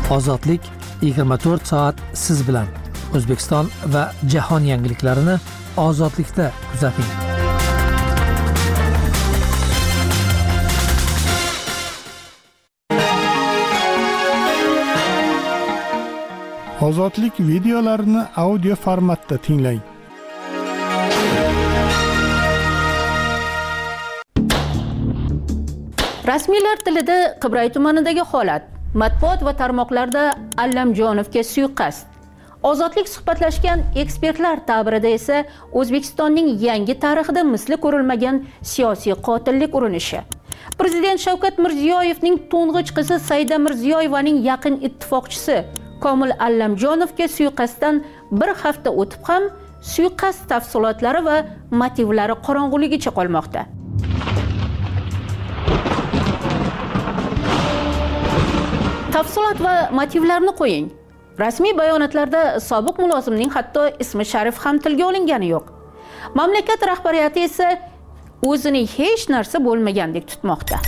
Ozodlik 24 soat siz bilan. O'zbekiston va jahon yangiliklarini ozodlikda kuzating. Ozodlik videolarini audio formatda tinglang. Rasmiylar tilida Qibray tumanidagi holat, matbuot va tarmoqlarda Allamjonovga suiqasd. Ozodlik suhbatlashgan ekspertlar ta'birida esa O'zbekistonning yangi tarixida misli ko'rilmagan siyosiy qotillik urinishi. Prezident Shavkat Mirziyoyevning to'ng'ich qizi Saida Mirziyoyevaning yaqin ittifoqchisi Komil Allamjonovga suiqasddan bir hafta o'tib ham suiqasd tafsilotlari va motivlari qorong'uligicha qolmoqda. Tafsilot va motivlarni qo'ying. Rasmiy bayonotlarda sobiq mulozimning hatto ismi sharif ham tilga olingani yo'q. Mamlakat rahbariyati esa o'zini hech narsa bo'lmagandek tutmoqda.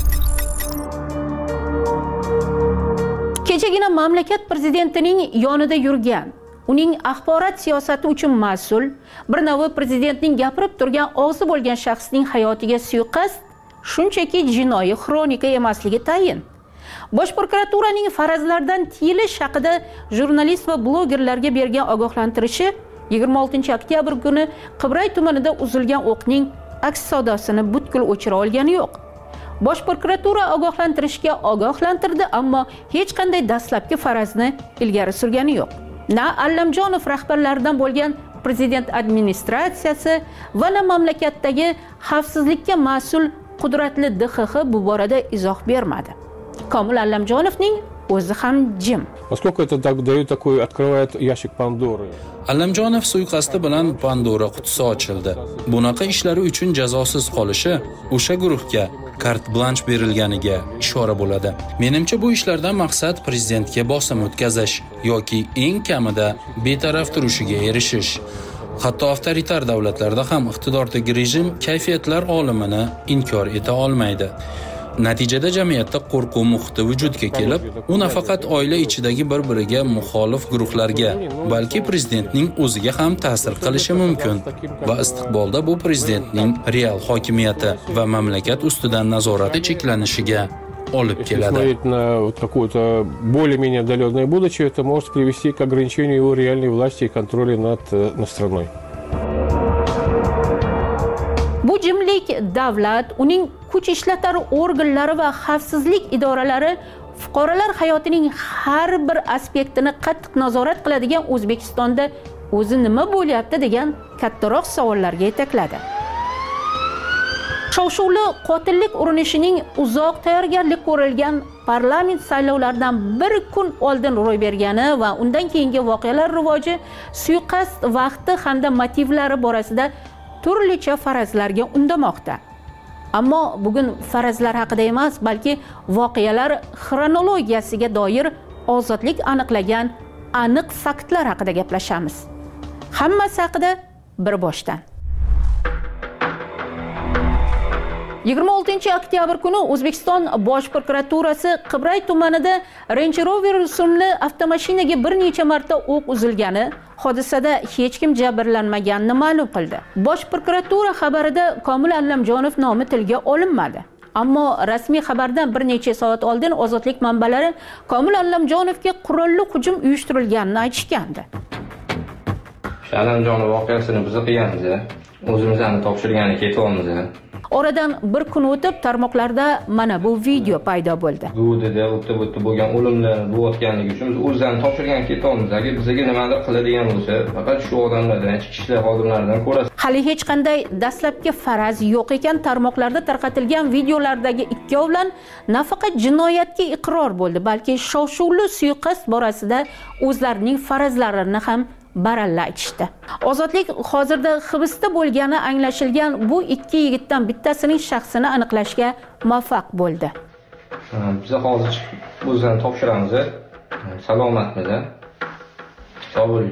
Kechagina mamlakat prezidentining yonida yurgan, uning axborot siyosati uchun mas'ul, bir navi prezidentning gapirib turgan og'zi bo'lgan shaxsning hayotiga suiqasd shunchaki jinoiy xronika emasligi tayin. Bosh prokuraturaning farazlardan tiyilish haqida jurnalist va blogerlarga bergan ogohlantirishi 26 oktyabr kuni Qibray tumanida uzilgan o'qning aks sadosini butkul o'chira olgani yo'q. Bosh prokuratura ogohlantirishga ogohlantirdi, ammo hech qanday dastlabki farazni ilgari surgani yo'q. Na Allamjonov rahbarlaridan bo'lgan prezident administratsiyasi va na mamlakatdagi xavfsizlikka mas'ul qudratli DXX bu borada izoh bermadi. Komil Allamjonovning o'zi ham jim. Поскольку это дает такой, открывает ящик Пандоры. Allamjonov suiqasdi bilan Pandora qutisi ochildi. Bunaqa ishlari uchun jazosiz qolishi o'sha guruhga kart blanch berilganiga ishora bo'ladi. Menimcha bu ishlardan maqsad prezidentga bosim o'tkazish yoki eng kamida betaraf turishiga erishish. Hatto avtoritar davlatlarda ham iqtidordagi rejim kayfiyatlar olimini inkor eta olmaydi. Natijada jamiyatda qo'rquv muhiti vujudga kelib, u nafaqat oila ichidagi bir-biriga muxolif guruhlarga, balki prezidentning o'ziga ham ta'sir qilishi mumkin va istiqbolda bu prezidentning real hokimiyati va mamlakat ustidan nazorati cheklanishiga olib keladi. Смотреть на вот какое-то более-менее отдаленное будущее, это может привести к ограничению его реальной власти и контроля над страной. Bu jimlik davlat, uning kuch ishlatar organlari va xavfsizlik idoralari fuqarolar hayotining har bir aspektini qattiq nazorat qiladigan O'zbekistonda o'zi nima bo'lyapti degan kattaroq savollarga yetakladi. Shov-shuvli qotillik urinishining uzoq tayyorgarlik ko'rilgan parlament saylovlaridan bir kun oldin ro'y bergani va undan keyingi voqealar rivoji suiqasd vaqti hamda motivlari borasida turlicha farazlarga undamoqda. Ammo bugun farazlar haqida emas, balki voqealar xronologiyasiga doir ozodlik aniqlagan aniq faktlar haqida gaplashamiz. Hammasi haqida bir boshdan. 26 oktyabr kuni O'zbekiston Bosh prokuraturasi Qibray tumanida Range Rover rusumli avtomashinaga bir necha marta o'q uzilgani, hodisada hech kim jabrlanmaganini ma'lum qildi. Bosh prokuratura xabarida Komil Allamjonov nomi tilga olinmadi. Ammo rasmiy xabardan bir necha soat oldin ozodlik manbalari Komil Allamjonovga qurolli hujum uyushtirilganini aytishgandi. Allamjonov voqeasini biz qilganmiz, o'zimizni topshirgani ketyapmiz. Oradan bir kun o'tib tarmoqlarda mana bu video paydo bo'ldi. Bu dedi, o'tib bo'lgan o'limlar bo'layotganligi uchun biz o'zlarini topshirgan ketyapmiz. Agar bizga nimadir qiladigan bo'lsa, faqat shu odamlardan, ichki ishlar xodimlaridan ko'rasiz. Hali hech qanday dastlabki faraz yo'q ekan, tarmoqlarda tarqatilgan videolardagi ikkovlan nafaqat jinoyatga iqror bo'ldi, balki shov-shuvli suiqasd borasida o'zlarining farazlarini ham baralla aytishdi. Ozodlik hozirda hibsda bo'lgani anglashilgan bu ikki yigitdan bittasining shaxsini aniqlashga muvaffaq bo'ldi. Biz hozir o'zlarini topshiramiz. Salomatmiz. Sog' bo'ling.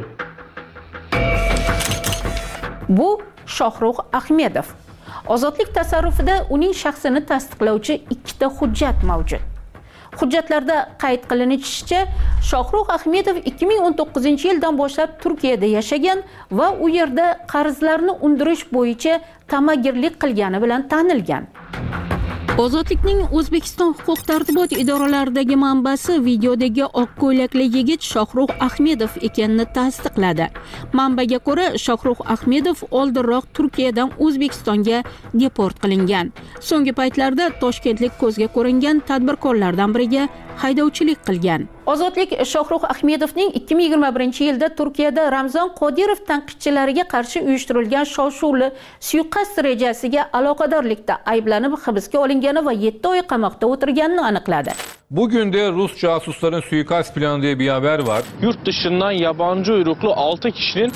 Bu Shohrux Ahmedov. Ozodlik tasarrufida uning shaxsini tasdiqlovchi ikkita hujjat mavjud. Hujjatlarda qayd qilinishicha, Shohrux Ahmedov 2019-yildan boshlab Turkiyada yashagan va u yerda qarzlarni undirish bo'yicha ta'magirlik qilgani bilan tanilgan. Ozodlikning O'zbekiston huquq-tartibot idoralaridagi manbasi videodagi oq ko'ylakli yigit Shohrux Ahmedov ekanini tasdiqladi. Manbaga ko'ra, Shohrux Ahmedov oldinroq Turkiyadan O'zbekistonga deport qilingan. So'nggi paytlarda Toshkentlik ko'zga ko'ringan tadbirkorlardan biriga haydovchilik qilgan. Ozodlik Shohrux Ahmedovning 2021-yilda Turkiyada Ramzan Qodirov tanqidchilariga qarshi uyushtirilgan shov-shuvli suiqasd rejasiga aloqadorlikda ayblanib hibsga olingani va 7 oy qamoqda o'tirganini aniqladi. Bugün de Rus casusların suikast planı diye bir haber var. Yurt dışından yabancı uyruklu 6 kişinin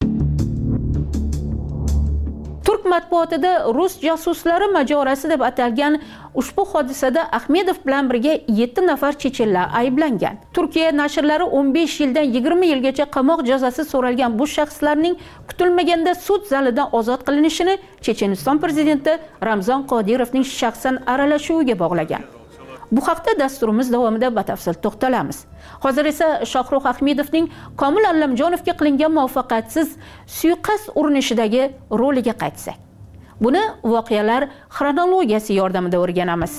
Turk matbuotida Rus jasuslari majorasi deb atalgan ushbu hodisada Ahmedov bilan birga 7 nafar chechenlar ayblangan. Turkiya nashrlari 15 yildan 20 yilgacha qamoq jazosi so'ralgan bu shaxslarning kutilmaganda sud zalidan ozod qilinishini Checheniston prezidenti Ramzan Qodirovning shaxsan aralashuviga bog'lagan. Bu haqda dasturimiz davomida batafsil to'xtalamiz. Hozir esa Shohrux Ahmedovning Komil Allamjonovga qilingan muvaffaqiyatsiz suiqasd urinishidagi roliga qaytsak. Buni voqealar xronologiyasi yordamida o'rganamiz.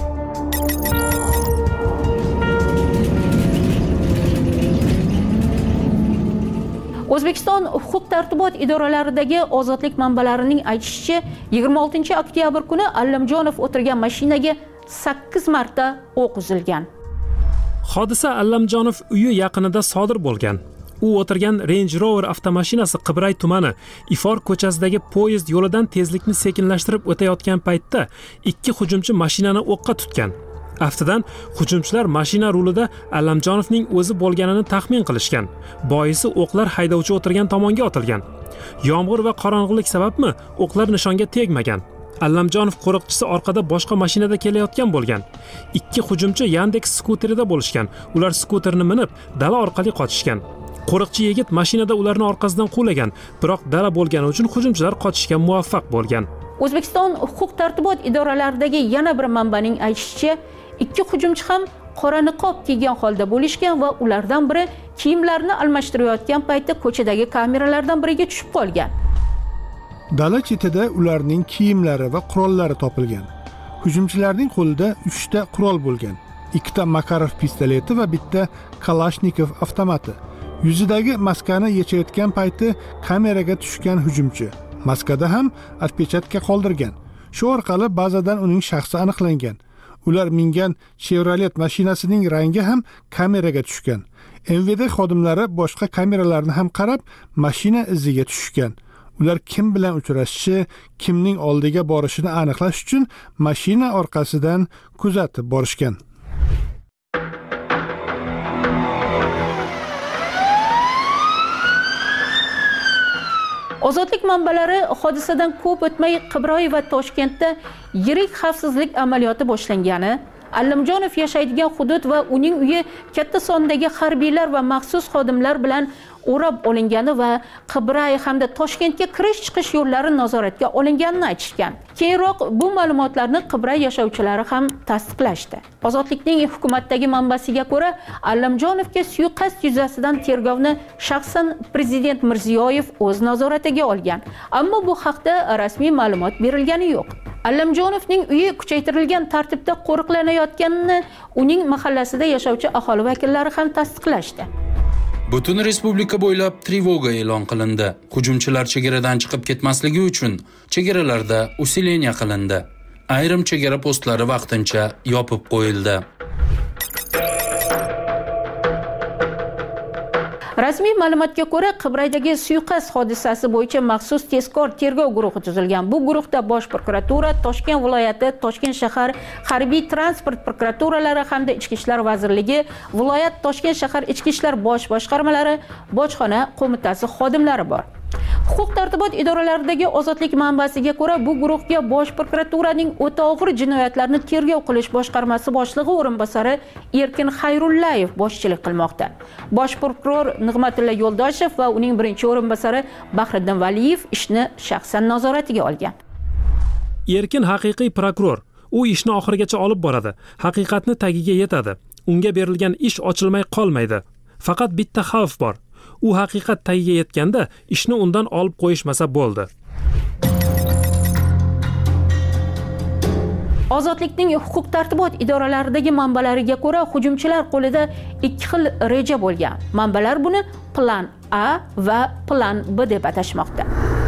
O'zbekiston huquq-tartibot idoralaridagi ozodlik manbalarining aytishicha, 26 oktyabr kuni Allamjonov o'tirgan mashinaga 8 marta o'q uzilgan. Hodisa Allamjonov uyi yaqinida sodir bo'lgan. U o'tirgan Range Rover avtomashinasi Qibray tumani Ifor ko'chasidagi poyezd yo'lidan tezlikni sekinlashtirib o'tayotgan paytda ikki hujumchi mashinani o'qqa tutgan. Aftidan hujumchilar mashina rulida Allamjonovning o'zi bo'lganini taxmin qilishgan. Boisi o'qlar haydovchi o'tirgan tomonga otilgan. Yomg'ir va qorong'ulik sababmi o'qlar nishonga tegmagan. Allamjonov qo'riqchisi orqada boshqa mashinada kelayotgan bo'lgan. Ikki hujumchi Yandex skuterida bo'lishgan. Ular skuterni minib, dala orqali qochishgan. Qo'riqchi yigit mashinada ularni orqasidan quvlagan, biroq dala bo'lgani uchun hujumchilar qochishga muvaffaq bo'lgan. O'zbekiston huquq-tartibot idoralaridagi yana bir manbaning aytishicha, ikki hujumchi ham qora niqob kiygan holda bo'lishgan va ulardan biri kiyimlarini almashtirayotgan paytda ko'chadagi kameralardan biriga tushib qolgan. Dala chetida ularning kiyimlari va qurollari topilgan. Hujumchilarning qo'lida 3 ta qurol bo'lgan. 2 ta Makarov pistoleti va bitta Kalashnikov avtomati. Yuzidagi maskani yechayotgan payti kameraga tushgan hujumchi maskada ham отпечатка qoldirgan. Shu orqali bazadan uning shaxsi aniqlangan. Ular mingan Chevrolet mashinasining rangi ham kameraga tushgan. MVD xodimlari boshqa kameralarni ham qarab, mashina iziga tushgan. Ular kim bilan uchrashishi, kimning oldiga borishini aniqlash uchun mashina orqasidan kuzatib borishgan. Ozodlik manbalari hodisadan ko'p o'tmay Qibray va Toshkentda yirik xavfsizlik amaliyoti boshlangani, Allamjonov yashaydigan hudud va uning uyi katta sondagi harbiylar va maxsus xodimlar bilan o'rab olingani va Qibray hamda Toshkentga kirish-chiqish yo'llari nazoratga olinganini aytishgan. Keyinroq bu ma'lumotlarni Qibray yashovchilari ham tasdiqlashdi. Ozodlikning hukumatdagi manbasiga ko'ra, Allamjonovga suiqasd yuzasidan tergovni shaxsan prezident Mirziyoyev o'z nazoratiga olgan. Ammo bu haqda rasmiy ma'lumot berilgani yo'q. Allamjonovning uyi kuchaytirilgan tartibda qo'riqlanayotganini uning mahallasida yashovchi aholi vakillari ham tasdiqlashdi. Butun respublika bo'ylab trevoga e'lon qilindi. Hujumchilar chegaradan chiqib ketmasligi uchun chegaralarda usileniya qilindi. Ayrim chegara postlari vaqtincha yopib qo'yildi. Rasmiy ma'lumotga ko'ra, Qibraydagi suiqasd hodisasi bo'yicha maxsus tezkor tergov guruhi tuzilgan. Bu guruhda Bosh prokuratura, Toshkent viloyati, Toshkent shahar harbiy transport prokuraturalari hamda Ichki ishlar vazirligi, viloyat Toshkent shahar ichki ishlar bosh boshqarmalari, bojxona qo'mitasi xodimlari bor. Huquq-tartibot idoralaridagi ozodlik manbasiga ko'ra, bu guruhga Bosh prokuraturaning o'ta og'ir jinoyatlarni tergov qilish boshqarmasi boshlig'i o'rinbosari Erkin Xayrullayev boshchilik qilmoqda. Bosh prokuror Nig'matilla Yo'ldoshev va uning birinchi o'rinbosari Bahriddin Valiyev ishni shaxsan nazoratiga olgan. Erkin haqiqiy prokuror. U ishni oxirigacha olib boradi, haqiqatni tagiga yetadi. Unga berilgan ish ochilmay qolmaydi. Faqat bitta xavf bor. U haqiqat tagiga yetganda ishni undan olib qo'yishmasa bo'ldi. Ozodlikning huquq-tartibot idoralaridagi manbalariga ko'ra, hujumchilar qo'lida ikki xil reja bo'lgan. Manbalar buni plan A va plan B deb atashmoqda.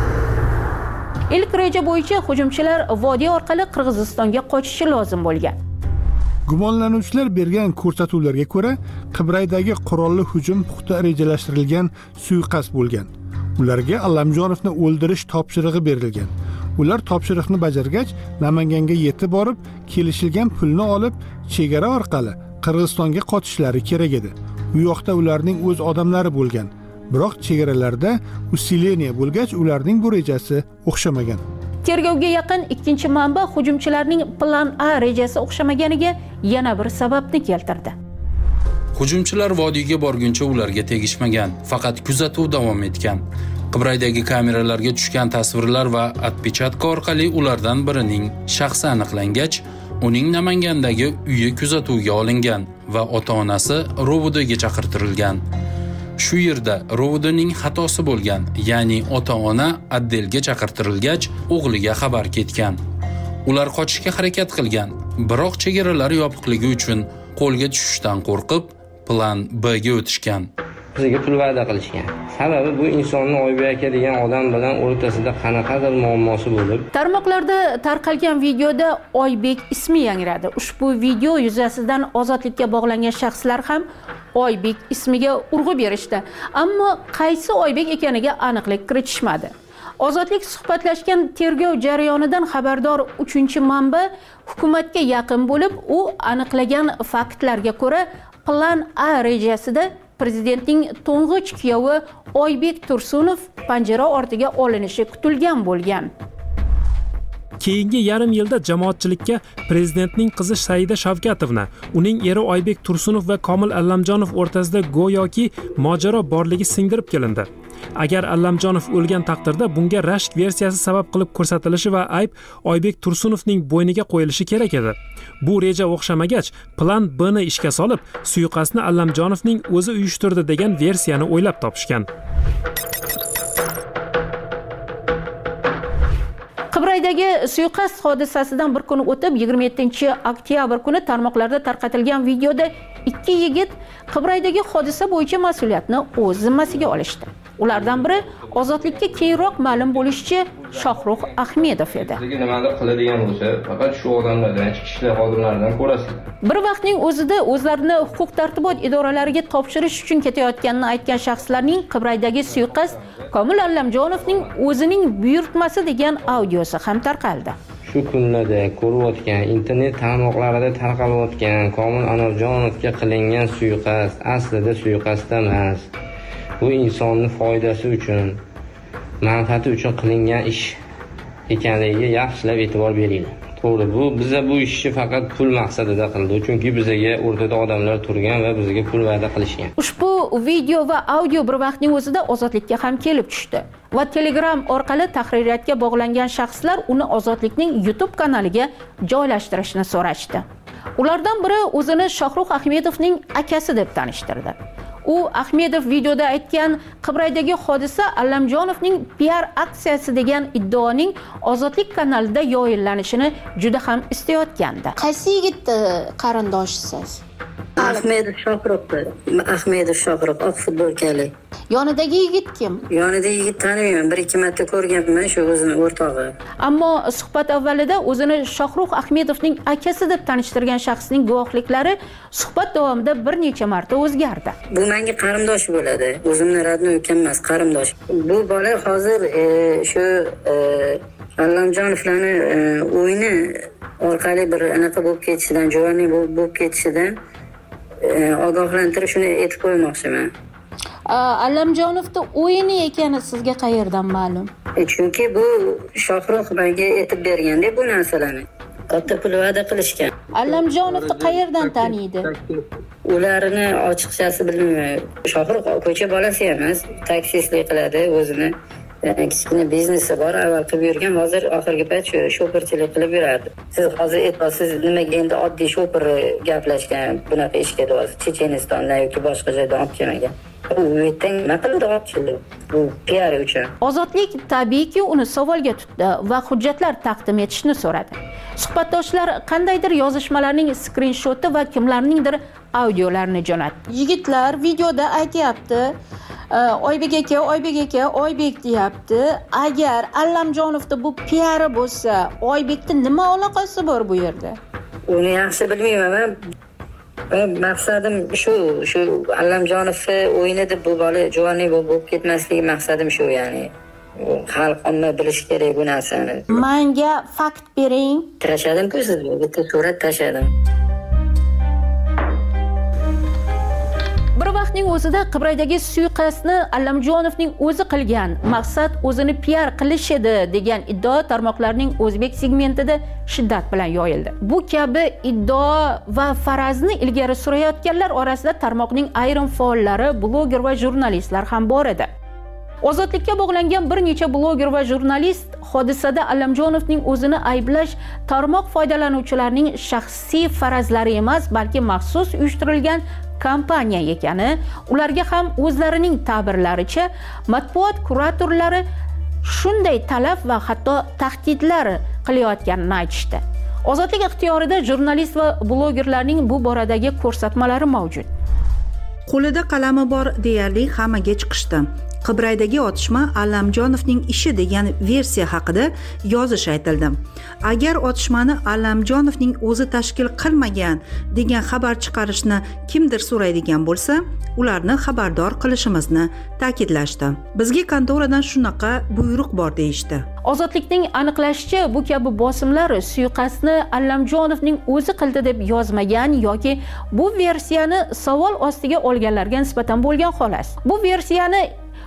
Ilk reja bo'yicha hujumchilar vodiy orqali Qirg'izistonga qochishi lozim bo'lgan. Gumonlanuvchilar bergan ko'rsatuvlarga ko'ra, Qibraydagi qurolli hujum puxta rejalashtirilgan suiqasd bo'lgan. Ularga Allamjonovni o'ldirish topshirig'i berilgan. Ular topshiriqni bajargach, Namanganga yetib borib, kelishilgan pulni olib, chegara orqali Qirg'izistonga qochishlari kerak edi. U yoqda ularning o'z odamlari bo'lgan. Biroq chegaralarda usileniya bo'lgach, ularning bu rejasi o'xshamagan. Tergovga yaqin ikkinchi manba hujumchilarning plan A rejasi o'xshamaganiga yana bir sababni keltirdi. Hujumchilar vodiyga borguncha ularga tegishmagan, faqat kuzatuv davom etgan. Qibraydagi kameralarga tushgan tasvirlar va отпечатка orqali ulardan birining shaxsi aniqlangach, uning Namangandagi uyi kuzatuvga olingan va ota-onasi rovodiga chaqirtirilgan. Shu yerda rovodining xatosi bo'lgan, ya'ni ota-ona atdelga chaqirtirilgach, o'g'liga xabar ketgan. Ular qochishga harakat qilgan, biroq chegaralar yopiqligi uchun qo'lga tushishdan qo'rqib, plan B ga o'tishgan. Bizga pul va'da qilishgan. Sababi bu insonni Oybek aka degan odam bilan o'rtasida qanaqadir muammosi bo'lib. Tarmoqlarda tarqalgan videoda Oybek ismi yangradi. Ushbu video yuzasidan ozodlikka bog'langan shaxslar ham Oybek ismiga urg'u berishdi. Ammo qaysi Oybek ekaniga aniqlik kiritishmadi. Ozodlik suhbatlashgan tergov jarayonidan xabardor 3-manba hukumatga yaqin bo'lib, u aniqlagan faktlarga ko'ra plan A rejasida prezidentning to'ng'ich kuyovi Oybek Tursunov panjara ortiga olinishi kutilgan bo'lgan. Keyingi yarim yilda jamoatchilikka prezidentning qizi Saida Shavkatovna, uning eri Oybek Tursunov va Komil Allamjonov o'rtasida go'yoki mojaro borligi singdirib kelindi. Agar Allamjonov o'lgan taqdirda bunga rashk versiyasi sabab qilib ko'rsatilishi va ayb Oybek Tursunovning bo'yniga qo'yilishi kerak edi. Bu reja o'xshamagach, plan B ni ishga solib, suiqasdni Allamjonovning o'zi uyushtirdi degan versiyani o'ylab topishgan. Qibraydagi suiqasd hodisasidan bir kun o'tib, 27-oktyabr kuni tarmoqlarda tarqatilgan videoda ikki yigit Qibraydagi hodisa bo'yicha mas'uliyatni o'z zimmasiga olishdi. Ulardan biri ozodlikka keyinroq ma'lum bo'lishicha Shohrux Ahmedov edi. Nimadir qiladigan bo'lsa, faqat shu odamlardan, ichki ishlar xodimlaridan ko'rasizlar. Bir vaqtning o'zida o'zlarini huquq-tartibot idoralariga topshirish uchun ketayotganini aytgan shaxslarning Qibraydagi suiqasd Komil Allamjonovning o'zining buyurtmasi degan audiosi ham tarqaldi. Shu kunlarda ko'rayotgan, internet tarmoqlarida tarqalayotgan Komil Allamjonovga qilingan suiqasd aslida suiqasd emas. Bu insonning foydasi uchun, manfaati uchun qilingan ish ekanligiga yaxshilab e'tibor beringlar. To'g'ri, biza bu ishni faqat pul maqsadida qildi, chunki bizga o'rtada odamlar turgan va bizga pul va'da qilishgan. Ushbu video va audio bir vaqtning o'zida ozodlikka ham kelib tushdi va Telegram orqali tahririyatga bog'langan shaxslar uni ozodlikning YouTube kanaliga joylashtirishni so'rashdi. Ulardan biri o'zini Shohrux Ahmedovning akasi deb tanishtirdi. U Ahmedov videoda aytgan Qibraydagi hodisa Allamjonovning PR aksiyasi degan iddaoning ozodlik kanalida yoyillanishini juda ham istayotgandi. Qaysi yigitni qarindoshisiz? Ahmedov Shohrux, oq futbolkali. Yonidagi yigit kim? Yonidagi yigit taniyman, 1-2 marta ko'rganman, shu o'zini o'rtog'i. Ammo suhbat avvalida o'zini Shohrux Ahmedovning akasi deb tanishtirgan shaxsning guvohliklari suhbat davomida bir necha marta o'zgardi. Bu menga qarindosh bo'ladi. O'zimni radnoy ukam emas, qarindosh. Bu bola hozir shu Allamjonovlarning o'yini orqali bir anaqa bo'lib ketishidan, javoning bo'lib ketishidan ogohlantirib shuni aytib qo'ymoqchiman. Allamjonovning o'yini ekani sizga qayerdan ma'lum? Chunki bu Shohrux menga aytib berganda bu narsalarni. Katta pul va'da qilishgan. Allamjonovni qayerdan taniydi? Ularni ochiqchasi bilmayman. Shohrux ko'cha bolasi emas, taksistlik qiladi o'zini. kichkina biznesi bor, avval qilib yurgan, hozir oxirgi payt shu shoferchilik qilib yurardi. Siz hozir aytasiz, nimaga endi oddiy shofer gaplashgan bunaqa ishga deyapsiz? Chechenistondan yoki boshqa joydan olib kelmagan. U yerdan nima qildi olib bu PR uchun. Ozodlik tabiiyki uni savolga tutdi va hujjatlar taqdim etishni so'radi. Suhbatdoshlar qandaydir yozishmalarning skrinshoti va kimlarningdir audiolarini jo'natdi. Yigitlar videoda aytyapti, Oybek aka, Oybek deyapti. Agar Allamjonovda bu PR bo'lsa, Oybekning nima aloqasi bor bu yerda? Uni yaxshi bilmayman. Maqsadim shu Allamjonovni o'yini deb bu bola juvonlik bo'lib ketmasligi maqsadim shu, ya'ni xalq omma bilish kerak bu narsani. Menga fakt bering. Tashladim-ku sizga, bitta surat tashladim. Bir vaqtning o'zida Qibraydagi suiqasdni Allamjonovning o'zi qilgan, maqsad o'zini PR qilish edi degan iddao tarmoqlarning o'zbek segmentida shiddat bilan yoyildi. Bu kabi iddao va farazni ilgari surayotganlar orasida tarmoqning ayrim faollari, bloger va jurnalistlar ham bor edi. Ozodlikka bog'langan bir necha bloger va jurnalist hodisada Allamjonovning o'zini ayblash tarmoq foydalanuvchilarining shaxsiy farazlari emas, balki maxsus uyushtirilgan kompaniya ekani, ularga ham o'zlarining ta'birlaricha matbuot kuratorlari shunday talab va hatto tahdidlar qilayotganini aytishdi. Ozodlik ixtiyorida jurnalist va blogerlarning bu boradagi ko'rsatmalari mavjud. Qo'lida qalami bor deyarli hammaga chiqishdi. Qibraydagi otishma Allamjonovning ishi degan versiya haqida yozish aytildi. Agar otishmani Allamjonovning o'zi tashkil qilmagan degan xabar chiqarishni kimdir so'raydigan bo'lsa, ularni xabardor qilishimizni ta'kidlashdi. Bizga kontoradan shunaqa buyruq bor deyishdi. Ozodlikning aniqlashicha, bu kabi bosimlar suiqasdni Allamjonovning o'zi qildi deb yozmagan yoki bu versiyani savol ostiga olganlarga nisbatan bo'lgan xolos. Bu versiyani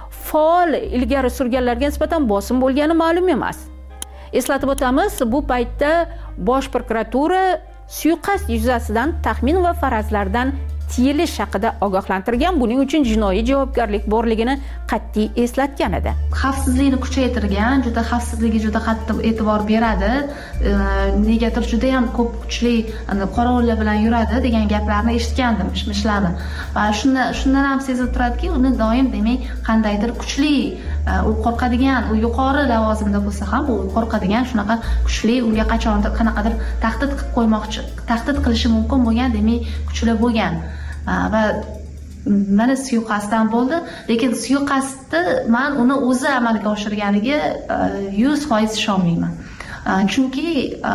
faol ilgari surganlarga nisbatan bosim bo'lgani ma'lum emas. Eslatib o'tamiz, bu paytda Bosh prokuratura suiqasd yuzasidan taxmin va farazlardan tiyilish haqida ogohlantirgan, buning uchun jinoiy javobgarlik borligini qat'iy eslatgan edi. Xavfsizlikni kuchaytirgan, juda xavfsizligiga juda qattiq e'tibor beradi. Negadir juda ham ko'p kuchli qorovullar bilan yuradi degan gaplarni eshitgandim, mishlarni. Va shundan ham sezilib turadiki, uni doim demak qandaydir kuchli, u qo'rqadigan, u yuqori lavozimda bo'lsa ham, u qo'rqadigan, shunaqa kuchli, unga qachondir qanaqadir tahdid qilib qo'ymoqchi, tahdid qilishi mumkin bo'lgan, demak kuchli bo'lgan. Va mana suiqasddan bo'ldi, lekin suiqasdni men uni o'zi amalga oshirganiga 100% ishonmayman. Chunki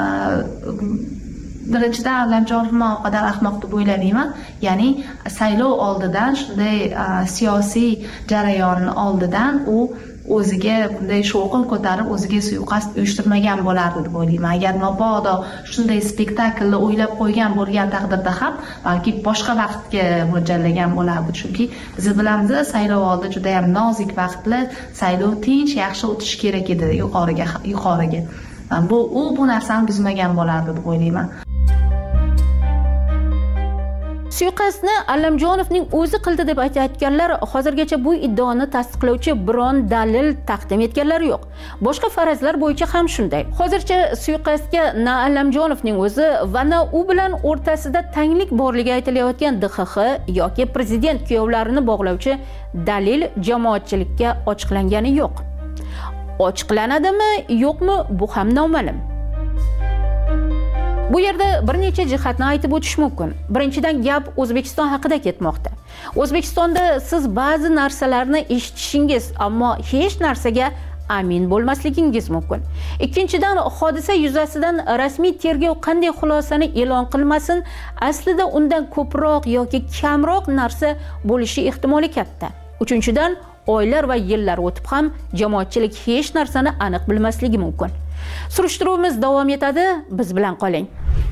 birinchidan Allamjonov men u qadar ahmoq deb o'ylamayman. Ya'ni saylov oldidan, shunday siyosiy jarayonni oldidan u o'ziga bunday shovqin ko'tarib, o'ziga suiqasd uyushtirmagan bo'lardi deb o'ylayman. Agar mabodo shunday spektaklni o'ylab qo'ygan bo'lgan taqdirda ham balki boshqa vaqtga mo'ljallagan bo'lardi. Chunki biz bilamiz, saylov oldi juda ham nozik vaqtli, saylov tinch, yaxshi o'tishi kerak edi yuqoriga. Bu narsani buzmagan bo'lardi deb o'ylayman. Suiqasdni Allamjonovning o'zi qildi deb aytayotganlar hozirgacha bu iddaoni tasdiqlovchi biron dalil taqdim etganlari yo'q. Boshqa farazlar bo'yicha ham shunday. Hozircha suiqasdga na Allamjonovning o'zi va na u bilan o'rtasida tanglik borligi aytilayotgan DXX yoki prezident kuyovlarini bog'lovchi dalil jamoatchilikka ochiqlangani yo'q. Ochiqlanadimi, yo'qmi, bu ham noma'lum. Bu yerda bir necha jihatni aytib o'tish mumkin. Birinchidan gap O'zbekiston haqida ketmoqda. O'zbekistonda siz ba'zi narsalarni eshitishingiz, ammo hech narsaga amin bo'lmasligingiz mumkin. Ikkinchidan, hodisa yuzasidan rasmiy tergov qanday xulosani e'lon qilmasin, aslida undan ko'proq yoki kamroq narsa bo'lishi ehtimoli katta. Uchinchidan, oylar va yillar o'tib ham jamoatchilik hech narsani aniq bilmasligi mumkin. Surishtiruvimiz davom etadi, biz bilan qoling.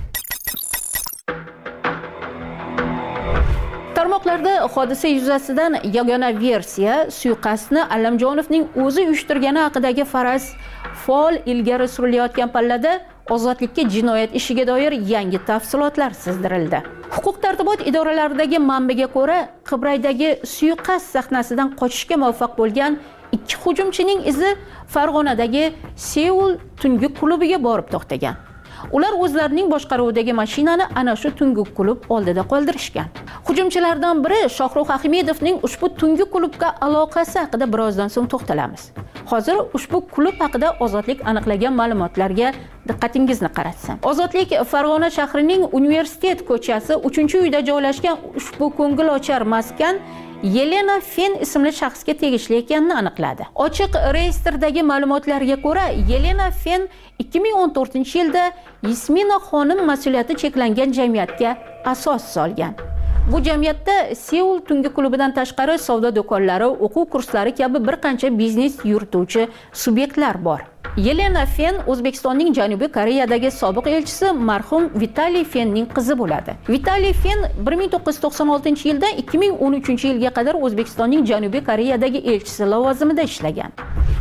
Tarmoqlarda hodisa yuzasidan yagona versiya suiqasdni Allamjonovning o'zi uyushtirgani haqidagi faraz faol ilgari surilayotgan pallada ozodlikka jinoyat ishiga doir yangi tafsilotlar sizdirildi. Huquq-tartibot idoralaridagi manbaga ko'ra, Qibraydagi suiqasd sahnasidan qochishga muvaffaq bo'lgan Ikki hujumchining izi Farg'onadagi Seul tungi klubiga borib to'xtagan. Ular o'zlarining boshqaruvidagi mashinani ana shu tungi klub oldida qoldirishgan. Hujumchilardan biri Shohruh Ahmedovning ushbu tungi klubga aloqasi haqida birozdan so'ng to'xtalamiz. Hozir ushbu klub haqida Ozodlik aniqlagan ma'lumotlarga diqqatingizni qaratsam. Ozodlik Farg'ona shahrining Universitet ko'chasi 3-uyda joylashgan ushbu ko'ngilochar maskan Yelena Fen ismli shaxsga tegishli ekanini aniqladi. Ochiq reyestrdagi ma'lumotlarga ko'ra, Yelena Fen 2014-yilda Yasmina xonim mas'uliyati cheklangan jamiyatga asos solgan. Bu jamiyatda Seul tungi klubidan tashqari savdo do'konlari, o'quv kurslari kabi bir qancha biznes yurituvchi subyektlar bor. Yelena Fen O'zbekistonning Janubiy Koreyadagi sobiq elchisi marhum Vitaliy Fenning qizi bo'ladi. Vitaliy Fen 1996-yildan 2013-yilga qadar O'zbekistonning Janubiy Koreyadagi elchisi lavozimida ishlagan.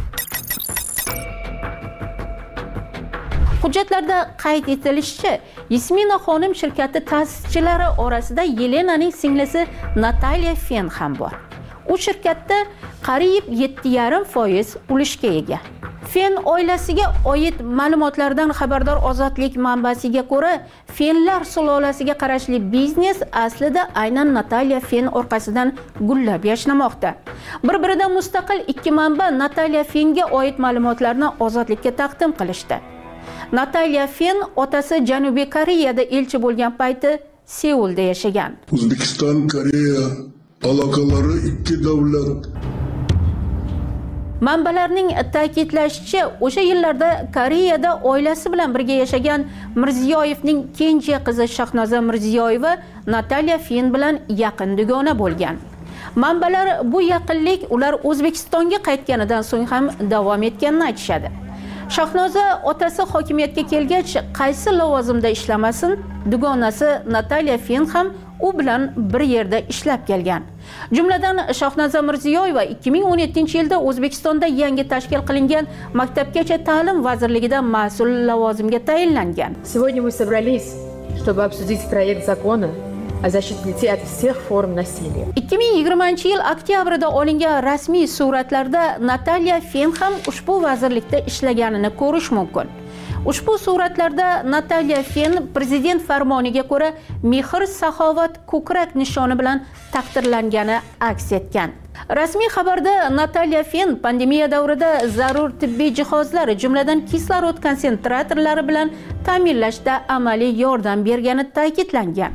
Hujjatlarda qayd etilishicha, Yasmina xonim shirkati ta'sischilari orasida Yelenaning singlisi Natalya Fen ham bor. U shirkatda qariyb 7,5% ulushga ega. Fen oilasiga oid ma'lumotlardan xabardor Ozodlik manbasiga ko'ra, Fenlar sulolasiga qarashli biznes aslida aynan Natalya Fen orqasidan gullab yashnamoqda. Bir-biridan mustaqil ikki manba Natalya Fenga oid ma'lumotlarni Ozodlikka taqdim qilishdi. Natalya Fen otasi Janubiy Koreyada elchi bo'lgan payti Seulda yashagan. O'zbekiston Koreya aloqalari ikki davlat. Manbalarning ta'kidlashicha, o'sha yillarda Koreyada oilasi bilan birga yashagan Mirziyoyevning kenja qizi Shahnoza Mirziyoyeva Natalya Fen bilan yaqin dugona bo'lgan. Manbalar bu yaqinlik ular O'zbekistonga qaytganidan so'ng ham davom etganini aytishadi. Shahnoza otasi hokimiyatga kelgach, qaysi lavozimda ishlamasin, dugonasi Natalya Fen ham u bilan bir yerda ishlab kelgan. Jumladan Shahnoza Mirziyoyeva 2017-yilda O'zbekistonda yangi tashkil qilingan Maktabgacha ta'lim vazirligida mas'ul lavozimga tayinlangan. Сегодня мы собрались, чтобы обсудить проект закона о защите детей от всех форм насилия. 2020-yil oktyabrida olingan rasmiy suratlarda Natalya Fen ham ushbu vazirlikda ishlaganini ko'rish mumkin. Ushbu suratlarda Natalya Fen prezident farmoniga ko'ra Mehr saxovat ko'krak nishoni bilan taqdirlangani aks etgan. Rasmiy xabarda Natalya Fen pandemiya davrida zarur tibbiy jihozlar, jumladan kislorod konsentratorlari bilan ta'minlashda amaliy yordam bergani ta'kidlangan.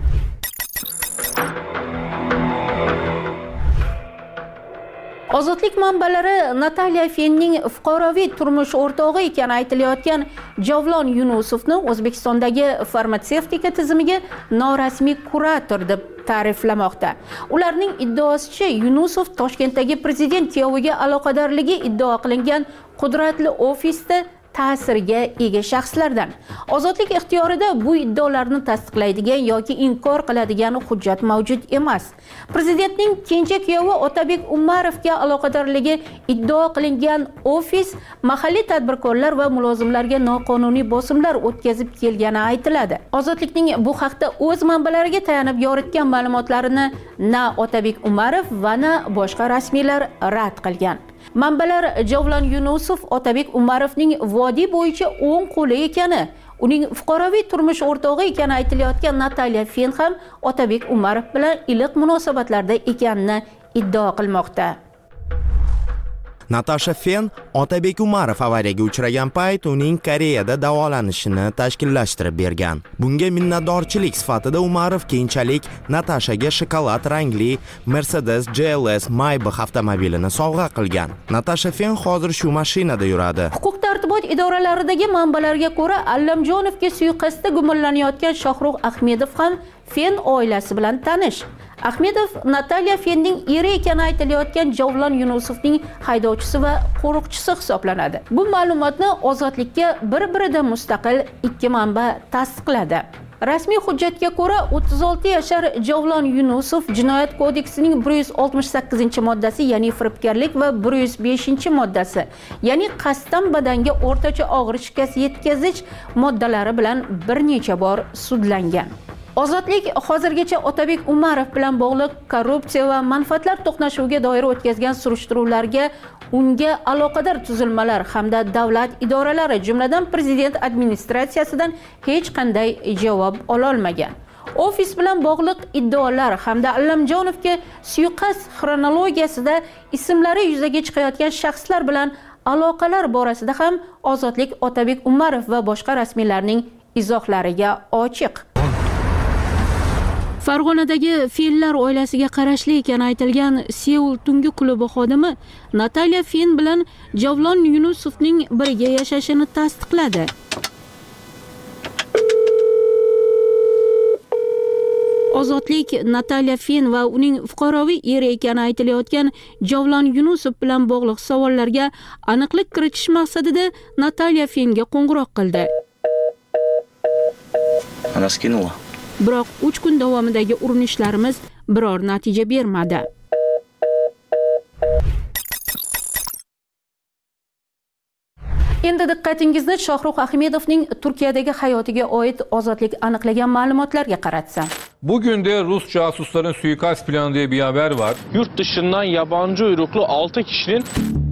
Ozodlik manbalari Natalya Fenning fuqaroviy turmush o'rtog'i ekani aytilayotgan Javlon Yunusovni O'zbekistondagi farmatsevtika tizimiga norasmiy kurator deb ta'riflamoqda. Ularning iddaosicha, Yunusov Toshkentdagi prezident kuyoviga aloqadorligi iddao qilingan qudratli ofisda ta'sirga ega shaxslardan. Ozodlik ixtiyorida bu iddaolarni tasdiqlaydigan yoki inkor qiladigan hujjat mavjud emas. Prezidentning kenja kuyovi Otabek Umarovga aloqadorligi iddao qilingan ofis mahalliy tadbirkorlar va mulozimlarga noqonuniy bosimlar o'tkazib kelgani aytiladi. Ozodlikning bu haqda o'z manbalariga tayanib yoritgan ma'lumotlarini na Otabek Umarov va na boshqa rasmiylar rad qilgan. Manbalar Javlon Yunusov Otabek Umarovning vodiy bo'yicha o'ng qo'li ekani, uning fuqaroviy turmush o'rtog'i ekani aytilayotgan Natalya Fen ham Otabek Umarov bilan iliq munosabatlarda ekanini iddao qilmoqda. Natasha Fen Otabek Umarov avariyaga uchragan payt uning Koreyada davolanishini tashkillashtirib bergan. Bunga minnatdorchilik sifatida Umarov keyinchalik Natashaga shokolad rangli Mercedes GLS Maybach avtomobilini sovg'a qilgan. Natasha Fen hozir shu mashinada yuradi. Huquq-tartibot idoralaridagi manbalarga ko'ra, Allamjonovga suiqasdda gumonlanayotgan Shohruh Ahmedov ham Fen oilasi bilan tanish. Ahmedov Natalya Fenning eri ekani aytilayotgan Javlon Yunusovning haydovchisi va qo'riqchisi hisoblanadi. Bu ma'lumotni Ozodlikka bir-biridan mustaqil ikki manba tasdiqladi. Rasmiy hujjatga ko'ra 36 yashar Javlon Yunusov Jinoyat kodeksining 168-moddasi, ya'ni firibgarlik va 105-moddasi, ya'ni qasddan badanga o'rtacha og'ir shikast yetkazish moddalari bilan bir necha bor sudlangan. Ozodlik hozirgacha Otabek Umarov bilan bog'liq korrupsiya va manfaatlar to'qnashuviga doir o'tkazgan surishtiruvlarga unga aloqador tuzilmalar hamda davlat idoralari, jumladan prezident administratsiyasidan hech qanday javob ola olmagan. Ofis bilan bog'liq iddaolar hamda Allamjonovga suiqasd xronologiyasida ismlari yuzaga chiqayotgan shaxslar bilan aloqalar borasida ham Ozodlik Otabek Umarov va boshqa rasmiylarning izohlariga ochiq. Farg'onadagi Finlar oilasiga qarashli ekani aytilgan Seul tungi klubi xodimi Natalya Fin bilan Javlon Yunusovning birga yashashini tasdiqladi. Ozodlik Natalya Fin va uning fuqaroviy eri ekani aytilayotgan Javlon Yunusov bilan bog'liq savollarga aniqlik kiritish maqsadida Natalya Finga qo'ng'iroq qildi. Она скинула. Biroq 3 kun davomidagi urinishlarimiz biror natija bermadi. Endi diqqatingizni Shohrux Ahmedovning Turkiyadagi hayotiga oid Ozodlik aniqlagan ma'lumotlarga qaratsam. Bugün de Rus casusların suikast planı diye bir haber var. Yurt dışından yabancı uyruklu 6 kişinin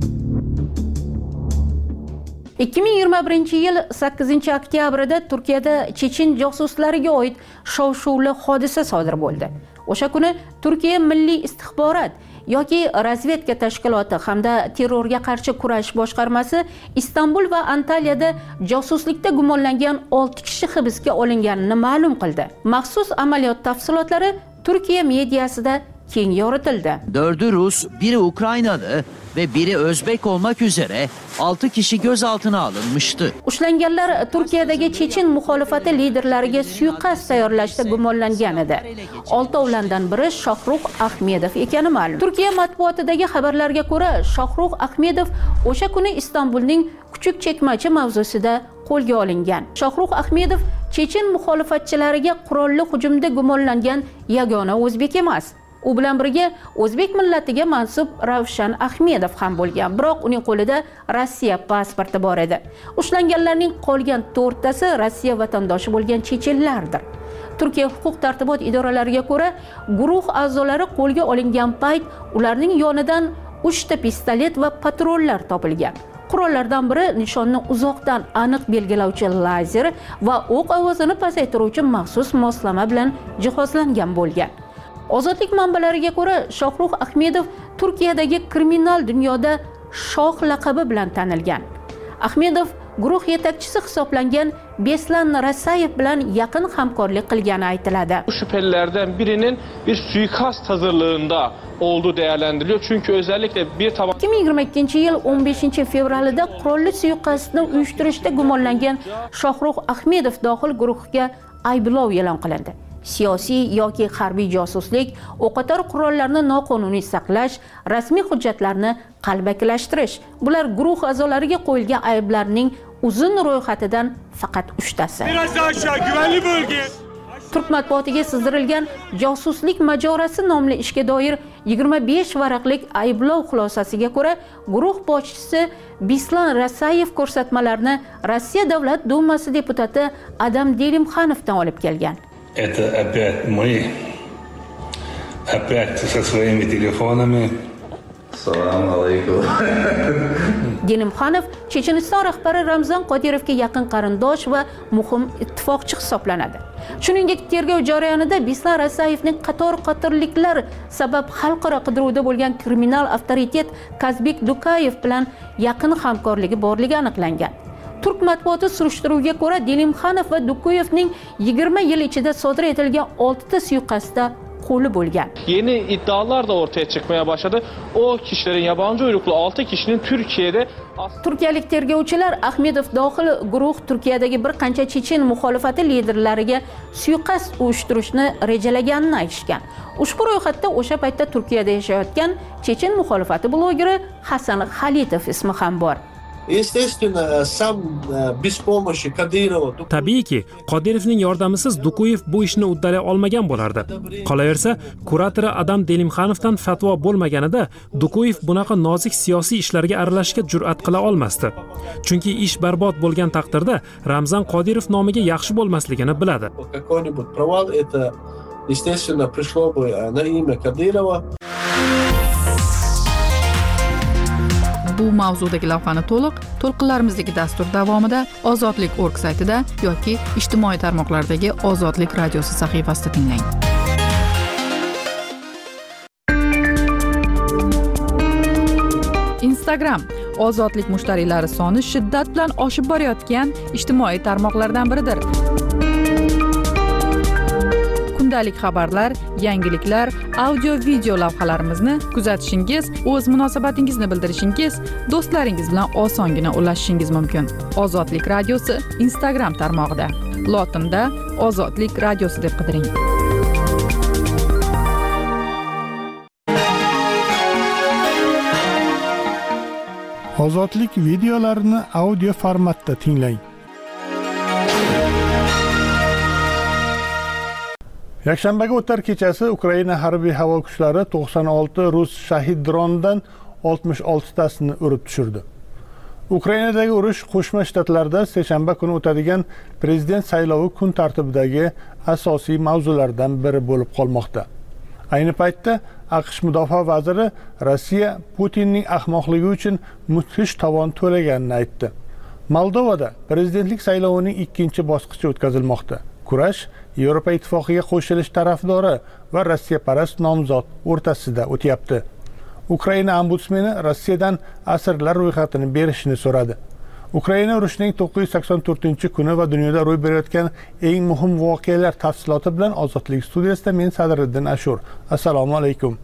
2021 yil 8 oktyabrida Turkiyada Chechen josuslariga oid shov-shuvli hodisa sodir bo'ldi. O'sha kuni Turkiya Milliy istixborot yoki razvedka tashkiloti hamda terrorga qarshi kurash boshqarmasi Istanbul va Antaliyada josuslikda gumonlangan 6 kishi hibsga olinganini ma'lum qildi. Maxsus amaliyot tafsilotlari Turkiya mediasida keng yoritildi. 4'ü Rus, biri Ukraynalı ve biri Özbek olmak üzere 6 kişi gözaltına alınmıştı. Ushlanganlar Turkiyadagi Chechen muxolifati liderlariga suiqasd tayyorlashda gumonlangan edi. 6ovlardan biri Shohrux Ahmedov ekani ma'lum. Turkiya matbuotidagi xabarlarga ko'ra, Shohrux Ahmedov o'sha kuni Istanbulning Kuchuk Chekmachi mavzusida qo'lga olingan. Shohrux Ahmedov Chechen muxolifatchilariga qurolli hujumda gumonlangan yagona o'zbek emas. U bilan birga o'zbek millatiga mansub Ravshan Ahmedov ham bo'lgan, biroq uning qo'lida Rossiya pasporti bor edi. Ushlanganlarning qolgan 4tasi Rossiya vatandoshi bo'lgan chechenlardir. Turkiya huquq-tartibot idoralariga ko'ra, guruh a'zolari qo'lga olingan payt ularning yonidan 3 ta pistolet va patronlar topilgan. Qurollardan biri nishonni uzoqdan aniq belgilovchi lazer va o'q ovozini pasaytiruvchi maxsus moslama bilan jihozlangan bo'lgan. Ozodlik manbalariga ko'ra, Shohrux Ahmedov Turkiyadagi kriminal dunyoda shoh laqabi bilan tanilgan. Ahmedov guruh yetakchisi hisoblangan Beslan Rasayev bilan yaqin hamkorlik qilgani aytiladi. Bu şüphelilerden birinin bir suikast hazırlığında olduğu değerlendiriliyor. Çünkü özellikle bir taban 2022 yil 15 fevralida qurolli suiqasdni uyushtirishda gumonlangan Shohrux Ahmedov dohil guruhga ayblov e'lon qilindi. Siyosiy yoki harbiy josuslik, o'qotar qurollarni noqonuniy saqlash, rasmiy hujjatlarni qalbakilashtirish. Bular guruh a'zolariga qo'yilgan ayblarning uzun ro'yxatidan faqat 3tasi. Biraz aşağı, güvenli bölge. Turk matbuotiga sizdirilgan josuslik majorasi nomli ishga doir 25 varaqlik ayblov xulosasiga ko'ra, guruh boshchisi Beslan Rasayev ko'rsatmalarni Rossiya Davlat Dumasi deputati Adam Delimxanovdan olib kelgan. Это опять мы, опять со своими телефонами. Салам алейкум. Delimxanov Checheniston rahbari Ramzan Qodirovga yaqin qarindosh va muhim ittifoqchi hisoblanadi. Shuningdek, tergov jarayonida Beslan Rasayevning qator qotilliklar sabab xalqaro qidiruvda bo'lgan kriminal avtoritet Kazbek Dukayev bilan yaqin hamkorligi borligi aniqlangan. Turk matbuoti surishtiruvga ko'ra, Delimxanov va Dukuyevning 20 yil ichida sodir etilgan 6 ta suiqasdda qo'li bo'lgan. Yeni iddialar da ortaya çıkmaya başladı. O kişilerin, yabancı uyruklu 6 kişinin Türkiye'de Turkiyalik tergovchilar Ahmedov dohil guruh Turkiyadagi bir qancha Chechen muxolifati liderlariga suiqasd uyushtirishni rejalaganini aytishgan. Ushbu ro'yxatda o'sha paytda Turkiyada yashayotgan Chechen muxolifati blogeri Hasan Xalitov ismi ham bor. Естественно, сам без помощи Кадырова... Tabiiyki, Qodirovning yordamisiz Dukuyev bu ishni uddalay olmagan bo'lardi. Qolaversa, kuratori Adam Delimxanovdan fatvo bo'lmaganida Dukuyev bunaqa nozik siyosiy ishlarga aralashishga jur'at qila olmasdi. Chunki ish barbod bo'lgan taqdirda Ramzan Qodirov nomiga yaxshi bo'lmasligini biladi. Какой-нибудь провал, это, естественно, пришло бы на имя Кадырова. Bu mavzudagi lavhani to'lqinlarimizdagi dastur davomida Ozodlik.org saytida yoki ijtimoiy tarmoqlardagi Ozodlik radiosi sahifasida tinglang. Instagram Ozodlik mushtariylari soni shiddat bilan oshib borayotgan ijtimoiy tarmoqlardan biridir. Kundalik xabarlar, yangiliklar, audio-video lavhalarimizni kuzatishingiz, o'z munosabatingizni bildirishingiz, do'stlaringiz bilan osongina ulashishingiz mumkin. Ozodlik radiosi Instagram tarmog'ida. Lotinda Ozodlik radiosi deb qidiring. Ozodlik videolarini audio formatda tinglang. Yakshanbaga o'tar kechasi Ukraina harbiy havo kuchlari 96 rus shahid drondan 66 tasini urib tushirdi. Ukrainadagi urush Qo'shma Shtatlarda seshanba kuni o'tadigan prezident saylovi kun tartibidagi asosiy mavzulardan biri bo'lib qolmoqda. Ayni paytda AQSh mudofaa vaziri Rossiya Putinning ahmoqligi uchun mudhish tovon to'laganini aytdi. Moldovada prezidentlik saylovining ikkinchi bosqichi o'tkazilmoqda. Kurash Yevropa ittifoqiga qo'shilish tarafdori va rossiyaparast nomzod o'rtasida o'tyapti. Ukraina ombudsmeni Rossiyadan asirlar ro'yxatini berishini so'radi. Ukraina urushining 984-kuni va dunyoda ro'y berayotgan eng muhim voqealar tafsiloti bilan Ozodlik studiyasida men Sadriddin Ashur. Assalomu alaykum.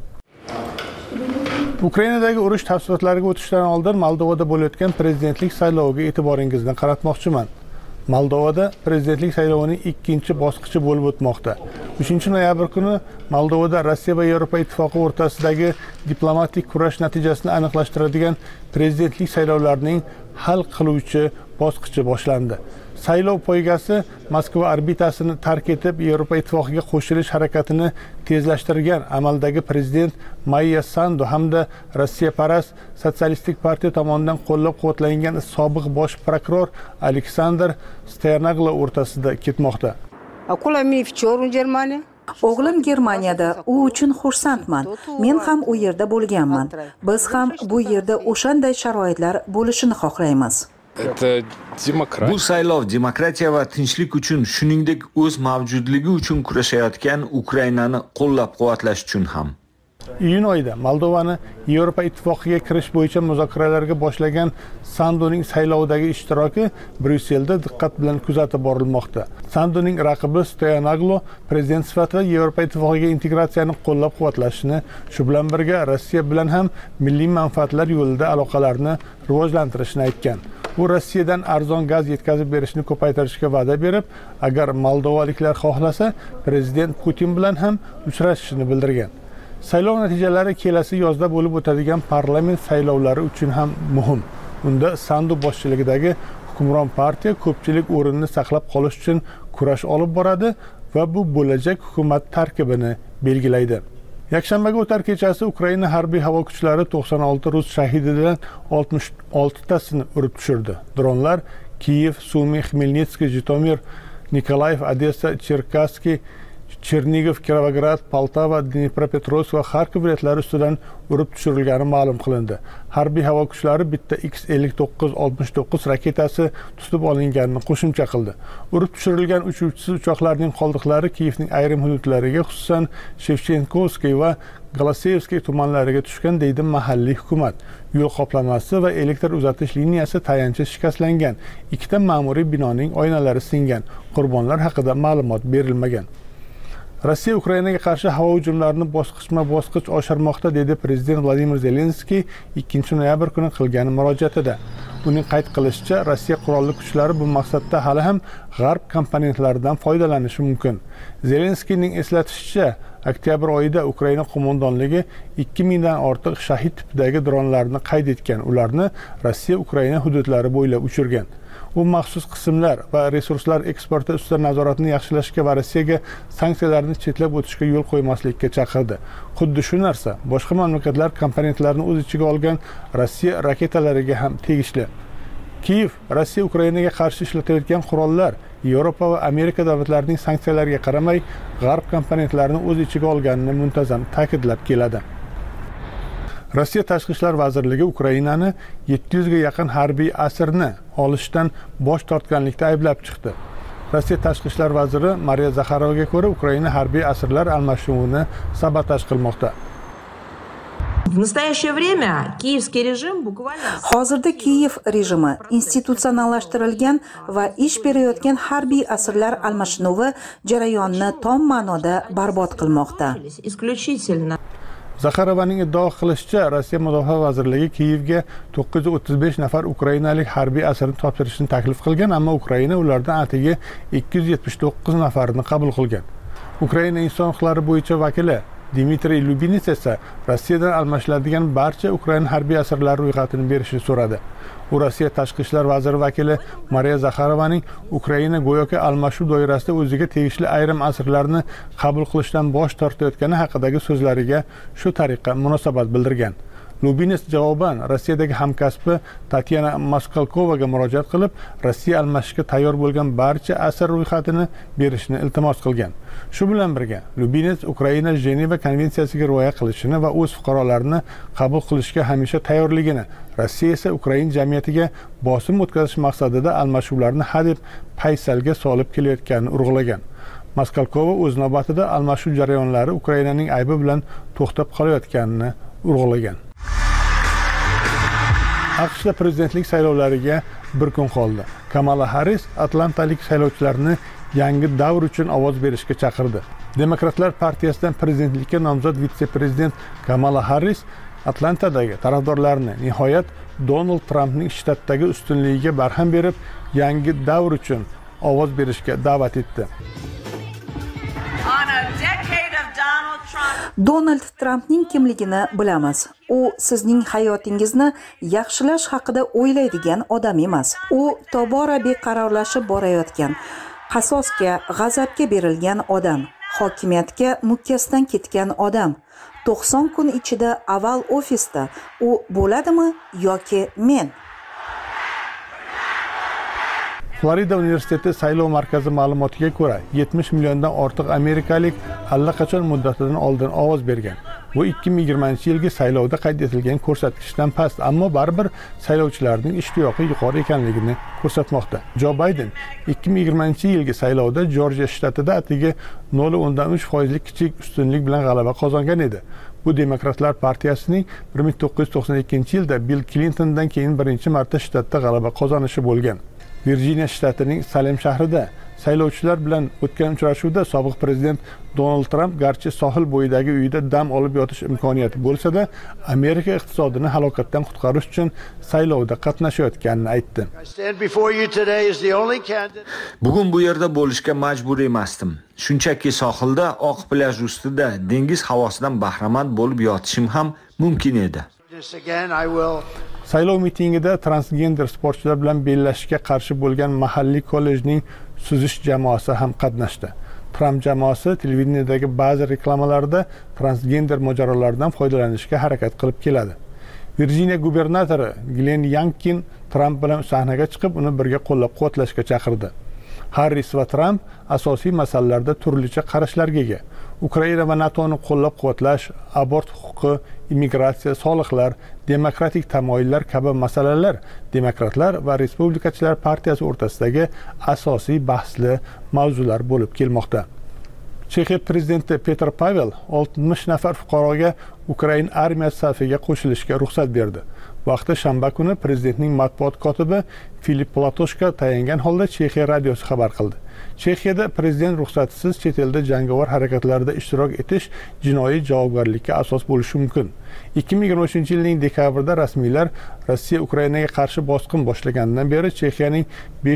Ukrainadagi urush tafsilotlariga o'tishdan oldin Moldovada bo'layotgan prezidentlik sayloviga e'tiboringizni qaratmoqchiman. Moldovada prezidentlik saylovining ikkinchi bosqichi bo'lib o'tmoqda. 3-noyabr kuni Moldovada Rossiya va Yevropa ittifoqi o'rtasidagi diplomatik kurash natijasini aniqlashtiradigan prezidentlik saylovlarining hal qiluvchi bosqichi boshlandi. Saylov poygasi Moskva orbitasini tark etib Yevropa ittifoqiga qo'shilish harakatini tezlashtirgan amaldagi prezident Maya Sandu hamda Rossiyaparast sotsialistik partiya tomonidan qo'llab-quvvatlangan sobiq bosh prokuror Aleksandr Sternaglo o'rtasida ketmoqda. O'g'lim Germaniyada, u uchun xursandman. Men ham u yerda bo'lganman. Biz ham bu yerda o'shanday sharoitlar bo'lishini xohlaymiz. Bu saylov demokratiya va tinchlik uchun, shuningdek o'z mavjudligi uchun kurashayotgan Ukrainani qo'llab-quvvatlash uchun ham. Iyun oyida Moldovani Yevropa ittifoqiga kirish bo'yicha muzokaralarga boshlagan Sanduning saylovdagi ishtiroki Bryusselda diqqat bilan kuzatib borilmoqda. Sanduning raqibi Stoyanoglo prezident sifatida Yevropa ittifoqiga integratsiyani qo'llab-quvvatlashni, shu bilan birga Rossiya bilan ham milliy manfaatlar yo'lida aloqalarni rivojlantirishni aytgan. U Rossiyadan arzon gaz yetkazib berishni ko'paytirishga va'da berib, agar moldovaliklar xohlasa, prezident Putin bilan ham uchrashishini bildirgan. Saylov natijalari kelasi yozda bo'lib o'tadigan parlament saylovlari uchun ham muhim. Unda Sandu boshchiligidagi hukmron partiya ko'pchilik o'rinni saqlab qolish uchun kurash olib boradi va bu bo'lajak hukumat tarkibini belgilaydi. Yakshanbaga o'tar kechasi Ukraina harbiy havo kuchlari 96 rus shahididan 66 tasini urib tushirdi. Dronlar Kiyev, Sumy, Xmelnitskiy, Jitomir, Nikolayev, Odessa, Cherkasskiy, Chernigov, Kirovograd, Poltava, Dnipropetrovsk va Kharkov viloyatlari ustidan urib tushirilgani ma'lum qilindi. Harbiy havo kuchlari bitta X-59-69 raketasi tutib olinganini qo'shimcha qildi. Urib tushirilgan uchuvchisiz uchoqlarning qoldiqlari Kiyevning ayrim hududlariga, xususan Shevchenkovskiy va Glaseyevskiy tumanlariga tushgan deydi mahalliy hukumat. Yo'l qoplamasi va elektr uzatish liniyasi tayanchi shikastlangan. Ikkita ma'muriy binoning oynalari singan. Qurbonlar haqida ma'lumot berilmagan. Rossiya Ukrainaga qarshi havo hujumlarini bosqichma-bosqich oshirmoqda, dedi prezident Vladimir Zelenskiy 2-noyabr kuni qilgan murojaatida. Uning qayd qilishicha, Rossiya qurolli kuchlari bu maqsadda hali ham g'arb komponentlaridan foydalanishi mumkin. Zelenskiyning eslatishicha, oktyabr oyida Ukraina qo'mondonligi 2000 dan ortiq shahid tipidagi dronlarni qayd etgan. Ularni Rossiya Ukraina hududlari bo'ylab uchirgan. U maxsus qismlar va resurslar eksporti ustidan nazoratni yaxshilashga va Rossiyaga sanksiyalarni chetlab o'tishga yo'l qo'ymaslikka chaqirdi. Xuddi shu narsa boshqa mamlakatlar komponentlarini o'z ichiga olgan Rossiya raketalariga ham tegishli. Kiyev Rossiya Ukrainaga qarshi ishlatayotgan qurollar Yevropa va Amerika davlatlarining sanksiyalariga qaramay g'arb komponentlarini o'z ichiga olganini muntazam ta'kidlab keladi. Rossiya Tashqi ishlar vazirligi Ukrainani 700 ga yaqin harbiy asirni olishdan bosh tortganlikda ayblab chiqdi. Rossiya Tashqi ishlar vaziri Mariya Zakharovaga ko'ra, Ukraina harbiy asirlar almashinuvini sabotaj qilmoqda. Hozirda Kiyev rejimi institutsionallashtirilgan va ish berayotgan harbiy asirlar almashinuvi jarayonini tom ma'noda barbod qilmoqda. Zakharovaning iddao qilishicha, Rossiya Mudofaa vazirligi Kiyevga 935 nafar ukrainalik harbiy asirni topshirishni taklif qilgan, ammo Ukraina ulardan atigi 279 nafarini qabul qilgan. Ukraina inson huquqlari bo'yicha vakili Dmitriy Lubinets esa Rossiyadan almashiladigan barcha Ukraina harbiy asirlari ro'yxatini berishni so'radi. U Rossiya Tashqi ishlar vaziri vakili Mariya Zakharovaning Ukraina go'yoki almashuv doirasida o'ziga tegishli ayrim asirlarni qabul qilishdan bosh tortayotgani haqidagi so'zlariga shu tariqa munosabat bildirgan. Lubinets javoban Rossiyadagi hamkasbi Tatyana Maskalkovaga murojaat qilib, Rossiya almashishga tayyor bo'lgan barcha asir ro'yxatini berishni iltimos qilgan. Shu bilan birga, Lubinets Ukraina Jeneva konvensiyasiga rioya qilishini va o'z fuqarolarini qabul qilishga hamisha tayyorligini, Rossiya esa Ukraina jamiyatiga bosim o'tkazish maqsadida almashuvlarni hadeb paysalga solib kelayotganini urg'ulagan. Maskalkova o'z navbatida almashuv jarayonlari Ukrainaning aybi bilan to'xtab qolayotganini urg'ulagan. AQShda prezidentlik saylovlariga bir kun qoldi. Kamala Harris atlantalik saylovchilarni yangi davr uchun ovoz berishga chaqirdi. Demokratlar partiyasidan prezidentlikka nomzod vitse-prezident Kamala Harris Atlantadagi tarafdorlarni nihoyat Donald Trampning shtatdagi ustunligiga barham berib, yangi davr uchun ovoz berishga da'vat etdi. Donald Trampning kimligini bilamiz. U sizning hayotingizni yaxshilash haqida o'ylaydigan odam emas. U tobora beqarorlashib borayotgan, qasosga, g'azabga berilgan odam, hokimiyatga mukkasidan ketgan odam. 90 kun ichida Oval ofisda u bo'ladimi yoki men? Florida universiteti saylov markazi ma'lumotiga ko'ra, 70 milliondan ortiq amerikalik allaqachon muddatidan oldin ovoz bergan. Bu 2020-yilgi saylovda qayd etilgan ko'rsatkichdan past, ammo baribir saylovchilarning ishtiyoqi yuqori ekanligini ko'rsatmoqda. Jo Bayden 2020-yilgi saylovda Jorjiya shtatida atigi 0.3% kichik ustunlik bilan g'alaba qozongan edi. Bu Demokratlar partiyasining 1992-yilda Bill Clintondan keyin birinchi marta shtatda g'alaba qozonishi bo'lgan. Virjiniya shtatining Salem shahrida saylovchilar bilan o'tgan uchrashuvda sobiq prezident Donald Trump garchi sohil bo'yidagi uyida dam olib yotish imkoniyati bo'lsa-da, Amerika iqtisodini halokatdan qutqarish uchun saylovda qatnashayotganini aytdi. Bugun bu yerda bo'lishga majbur emasdim. Shunchaki sohilda oq plyaj ustida dengiz havosidan bahramand bo'lib yotishim ham mumkin edi. Saylov mitingida transgender sportchilar bilan bellashishga qarshi bo'lgan mahalliy kollejning suzish jamoasi ham qatnashdi. Trump jamoasi televideniyadagi ba'zi reklamalarda transgender mojarolaridan foydalanishga harakat qilib keladi. Virjiniya gubernatori Glenn Youngkin Trump bilan sahnaga chiqib, uni birga qo'llab-quvvatlashga chaqirdi. Harris va Trump asosiy masalalarda turlicha qarashlarga ega. Ukraina va NATOni qo'llab-quvvatlash, abort huquqi, immigratsiya, soliqlar, demokratik tamoyillar kabi masalalar demokratlar va respublikachilar partiyasi o'rtasidagi asosiy bahsli mavzular bo'lib kelmoqda. Chexiya prezidenti Petr Pavel 60 nafar fuqaroga Ukraina armiyasi safiga qo'shilishga ruxsat berdi. Vaqti shanba kuni prezidentning matbuot kotibi Filip Platoshka tayangan holda Chexiya radiosi xabar qildi. Chexiyada prezident ruxsatisiz chet elda jangovar harakatlarda ishtirok etish jinoiy javobgarlikka asos bo'lishi mumkin. 2023-yilning dekabrida rasmiylar Rossiya Ukrainaga qarshi bosqin boshlaganidan beri Chexiyaning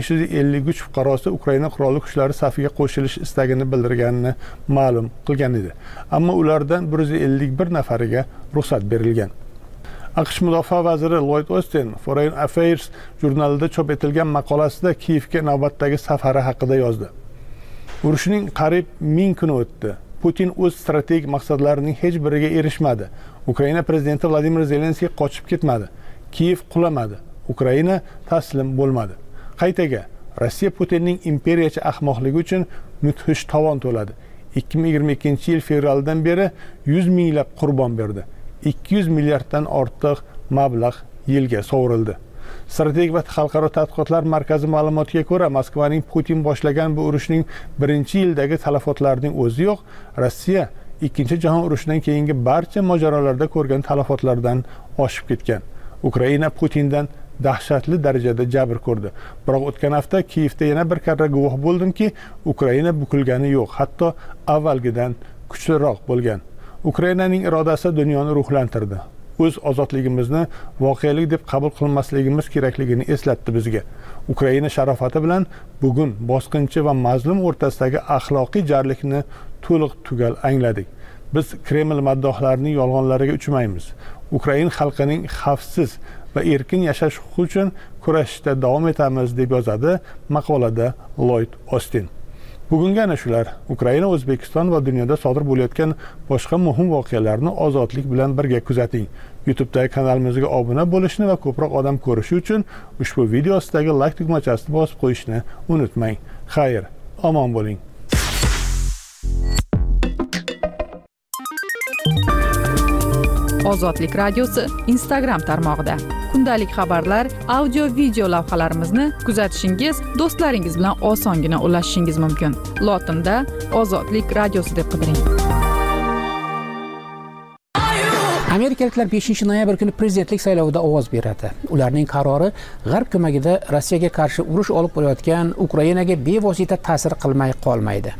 553 fuqarosi Ukraina qurolli kuchlari safiga qo'shilish istagini bildirganini ma'lum qilgan edi. Ammo ulardan 151 nafariga ruxsat berilgan. AQSh mudofaa vaziri Lloyd Austin Foreign Affairs jurnalida chop etilgan maqolasida Kiyevga navbatdagi safari haqida yozdi. Urushning qariyb 1000 kuni o'tdi. Putin o'z strategik maqsadlarining hech biriga erishmadi. Ukraina prezidenti Vladimir Zelenskiy qochib ketmadi. Kiyev qulamadi. Ukraina taslim bo'lmadi. Qaytaga Rossiya Putinning imperiyachi ahmoqligi uchun mudhish tovon to'ladi. 2022-yil fevraldan beri 100 minglab qurbon berdi. 200 milliarddan ortiq mablag' yilga sovurildi. Strategik va xalqaro tadqiqotlar markazi ma'lumotiga ko'ra, Moskvaning Putin boshlagan bu urushning 1-yildagi talafotlarning o'zi yo'q, Rossiya Ikkinchi jahon urushidan keyingi barcha mojarolarda ko'rgan talafotlardan oshib ketgan. Ukraina Putindan dahshatli darajada jabr ko'rdi. Biroq o'tgan hafta Kiyevda yana bir karra guvoh bo'ldimki, Ukraina bukilgani yo'q, hatto avvalgidan kuchliroq bo'lgan. Ukrainaning irodasi dunyoni ruhlantirdi. O'z ozodligimizni voqelik deb qabul qilmasligimiz kerakligini eslatdi bizga. Ukraina sharofati bilan bugun bosqinchi va mazlum o'rtasidagi axloqiy jarlikni to'liq tugal angladik. Biz Kreml maddohlarining yolg'onlariga uchmaymiz. Ukraina xalqining xavfsiz va erkin yashash huquqi uchun kurashishda davom etamiz deb yozadi maqolada Lloyd Austin. Bugungi ana shular. Ukraina, O'zbekiston va dunyoda sodir bo'layotgan boshqa muhim voqealarni ozodlik bilan birga kuzating. YouTube'dagi kanalimizga obuna bo'lishni va ko'proq odam ko'rishi uchun ushbu video ostidagi like tugmachasini bosib qo'yishni unutmang. Xayr, omon bo'ling. Ozodlik radiosi Instagram tarmog'ida kundalik xabarlar, audio video lavhalarimizni kuzatishingiz, do'stlaringiz bilan osongina ulashishingiz mumkin. Lotinda Ozodlik radiosi deb qidiring. Amerikaliklar 5-noyabr kuni prezidentlik saylovida ovoz beradi. Ularning qarori G'arb ko'magida Rossiyaga qarshi urush olib borayotgan Ukrainaga bevosita ta'sir qilmay qolmaydi.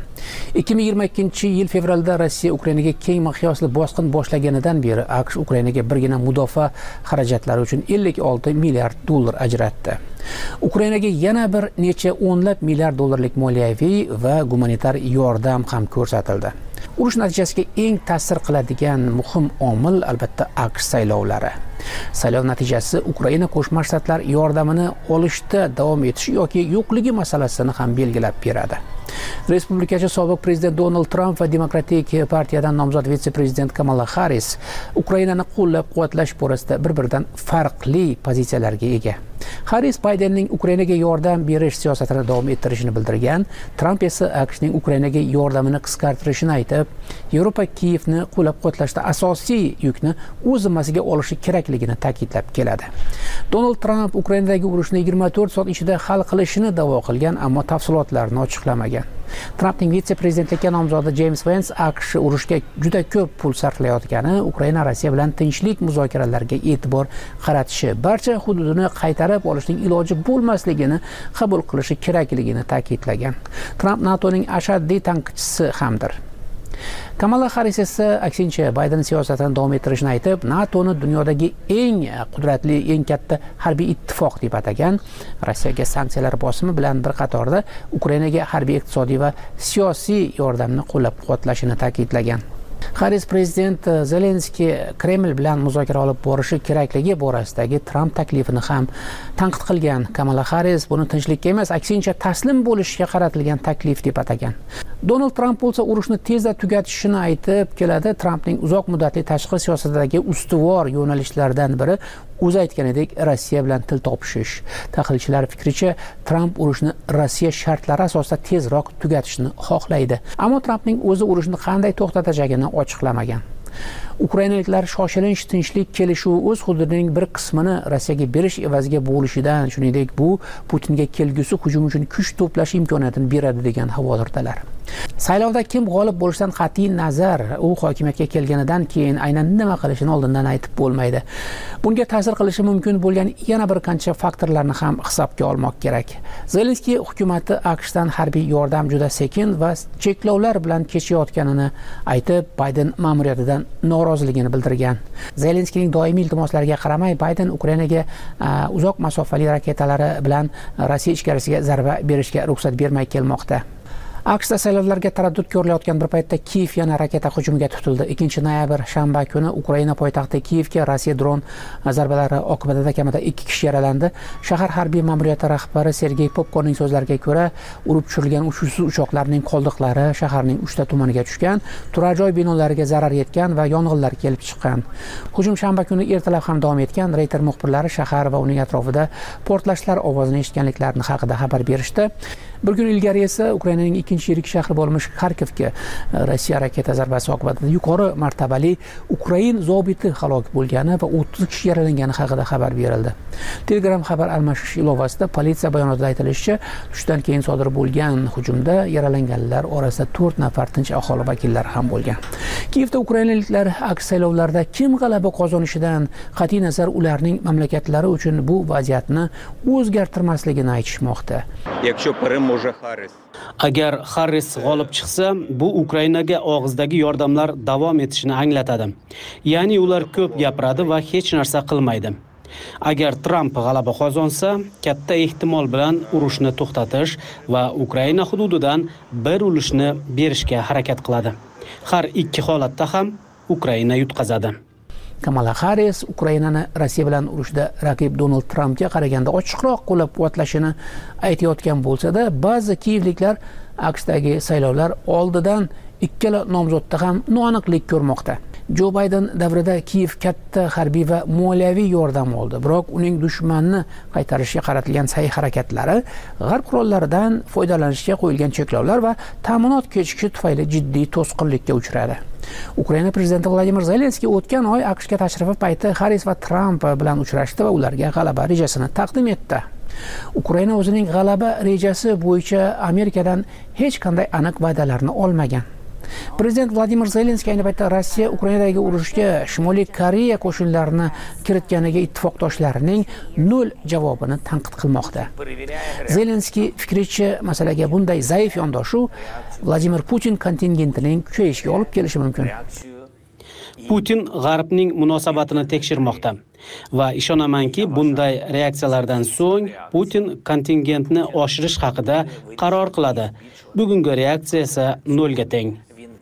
2022-yil fevralda Rossiya Ukrainaga keng miqyosli bosqin boshlaganidan beri AQSh Ukrainaga birgina mudofaa xarajatlari uchun 56 milliard dollar ajratdi. Ukrainaga yana bir necha o'nlab milliard dollarlik moliyaviy va gumanitar yordam ham ko'rsatildi. Urush natijasiga eng ta'sir qiladigan muhim omil albatta AQSh saylovlari. Saylov natijasi Ukraina Qo'shma Shtatlar yordamini olishda davom etish yoki yo'qligi masalasini ham belgilab beradi. Respublikachi sobiq prezident Donald Trump va Demokratik partiyadan nomzod vitse-prezident Kamala Harris Ukrainani qo'llab-quvvatlash borasida bir-biridan farqli pozitsiyalarga ega. Harris Bidenning Ukrainaga yordam berish siyosatini davom ettirishini bildirgan, Trump esa AQShning Ukrainaga yordamini qisqartirishini aytib, Yevropa Kiyevni qo'llab-quvvatlashda asosiy yukni o'z zimmasiga olishi kerakligini ta'kidlab keladi. Donald Trump Ukrainadagi urushni 24 soat ichida hal qilishini da'vo qilgan, ammo tafsilotlarni ochiqlamagan. Trumpning vitse-prezidentlikka nomzodi James Vance AQSh urushga juda ko'p pul sarflayotgani, Ukraina Rossiya bilan tinchlik muzokaralariga e'tibor qaratishi, barcha hududini qaytarib olishning iloji bo'lmasligini qabul qilishi kerakligini ta'kidlagan. Trump NATOning ashaddiy tanqidchisi hamdir. Kamala Harris esa aksincha Biden siyosatini davom ettirishini aytib, NATOni dunyodagi eng qudratli, eng katta harbiy ittifoq deb atagan. Rossiyaga sanksiyalar bosimi bilan bir qatorda Ukrainaga harbiy, iqtisodiy va siyosiy yordamni qo'llab-quvvatlashini ta'kidlagan. Harris prezident Zelenskiy Kreml bilan muzokara olib borishi kerakligi borasidagi Trump taklifini ham tanqid qilgan. Kamala Harris buni tinchlikka emas, aksincha taslim bo'lishga qaratilgan taklif deb atagan. Donald Trump bo'lsa urushni tezda tugatishini aytib keladi. Trumpning uzoq muddatli tashqi siyosatidagi ustuvor yo'nalishlardan biri o'zi aytganidek Rossiya bilan til topishish. Tahlilchilar fikricha, Trump urushni Rossiya shartlari asosida tezroq tugatishni xohlaydi. Ammo Trumpning o'zi urushni qanday to'xtatacagini ochiqlamagan. Ukrainaliklar shoshilinch tinchlik kelishuvi o'z hududining bir qismini Rossiyaga berish evaziga bo'lishidan, shuningdek bu Putinga kelgusi hujum uchun kuch to'plash imkoniyatini beradi degan xavotirdalar. Saylovda kim g'olib bo'lishidan qat'iy nazar u hokimiyatga kelganidan keyin aynan nima qilishini oldindan aytib bo'lmaydi. Bunga ta'sir qilishi mumkin bo'lgan yana bir qancha faktorlarni ham hisobga olmoq kerak. Zelenskiy hukumatı AQShdan harbiy yordam juda sekin va cheklovlar bilan kechayotganini aytib, Bayden ma'muriyatidan noroziligini bildirgan. Zelenskiyning doimiy iltimoslariga qaramay, Bayden Ukrainaga uzoq masofali raketalari bilan Rossiya ichkarisiga zarba berishga ruxsat bermay kelmoqda. AQShda saylovlarga taraddud ko'rilayotgan bir paytda Kiyev yana raketa hujumiga tutildi. 2-noyabr shanba kuni Ukraina poytaxti Kiyevga Rossiya dron zarbalari oqibatida kamida 2 kishi yaralandi. Shahar harbiy ma'muriyati rahbari Sergey Popkorning so'zlariga ko'ra, urib tushirilgan uchuvsiz uchoqlarning qoldiqlari shaharning 3 ta tumaniga tushgan, turar joy binolariga zarar yetgan va yong'inlar kelib chiqqan. Hujum shanba kuni ertalab ham davom etgan. Reuters muxbirlari shahar va uning atrofida portlashlar ovozini eshitganliklarini haqida xabar berishdi. Bir kun ilgari esa Ukrainaning ikkinchi yirik shahri bo'lmish Kharkivga Rossiya raketa zarbasi oqibatida yuqori martabali Ukrain zobiti halok bo'lgani va 30 kishi yaralangani haqida xabar berildi. Telegram xabar almashish ilovasida politsiya bayonotida aytilishicha, tushdan keyin sodir bo'lgan hujumda yaralanganlar orasida 4 nafar tinch aholi vakillari ham bo'lgan. Kiyevda ukrainaliklar AQSh saylovlarida kim g'alaba qozonishidan qat'iy nazar ularning mamlakatlari uchun bu vaziyatni o'zgartirmasligini aytishmoqda. Agar Harris g'olib chiqsa, bu Ukrainaga og'izdagi yordamlar davom etishini anglatadi. Ya'ni ular ko'p gapiradi va hech narsa qilmaydi. Agar Trump g'alaba qozonsa, katta ehtimol bilan urushni to'xtatish va Ukraina hududidan bir ulushni berishga harakat qiladi. Har ikki holatda ham Ukraina yutqazadi. Kamala Harris Ukrainani Rossiya bilan urushda raqib Donald Trampga qaraganda ochiqroq qo'llab-quvvatlashini aytayotgan bo'lsa-da, ba'zi kiyevliklar AQShdagi saylovlar oldidan ikkala nomzodda ham noaniqlik ko'rmoqda. Jo Bayden davrida Kiyev katta harbiy va moliyaviy yordam oldi, biroq uning dushmanni qaytarishga qaratilgan sa'y harakatlari, g'arb qurollaridan foydalanishga qo'yilgan cheklovlar va ta'minot kechikishi tufayli jiddiy to'sqinlikka uchradi. Ukraina prezidenti Vladimir Zelenskiy o'tgan oy AQShga tashrifi payti Harris va Tramp bilan uchrashdi va ularga g'alaba rejasini taqdim etdi. Ukraina o'zining g'alaba rejasi bo'yicha Amerikadan hech qanday aniq va'dalarni olmagan. Prezident Vladimir Zelenskiy ayni paytda Rossiya Ukrainadagi urushga Shimoliy Koreya qo'shinlarini kiritganiga ittifoqdoshlarining nol javobini tanqid qilmoqda. Zelenskiy fikricha masalaga bunday zaif yondashuv Vladimir Putin kontingentining kuchayishiga olib kelishi mumkin. Putin G'arbning munosabatini tekshirmoqda va ishonamanki, bunday reaksiyalardan so'ng Putin kontingentni oshirish haqida qaror qiladi. Bugungi reaksiya esa nolga teng.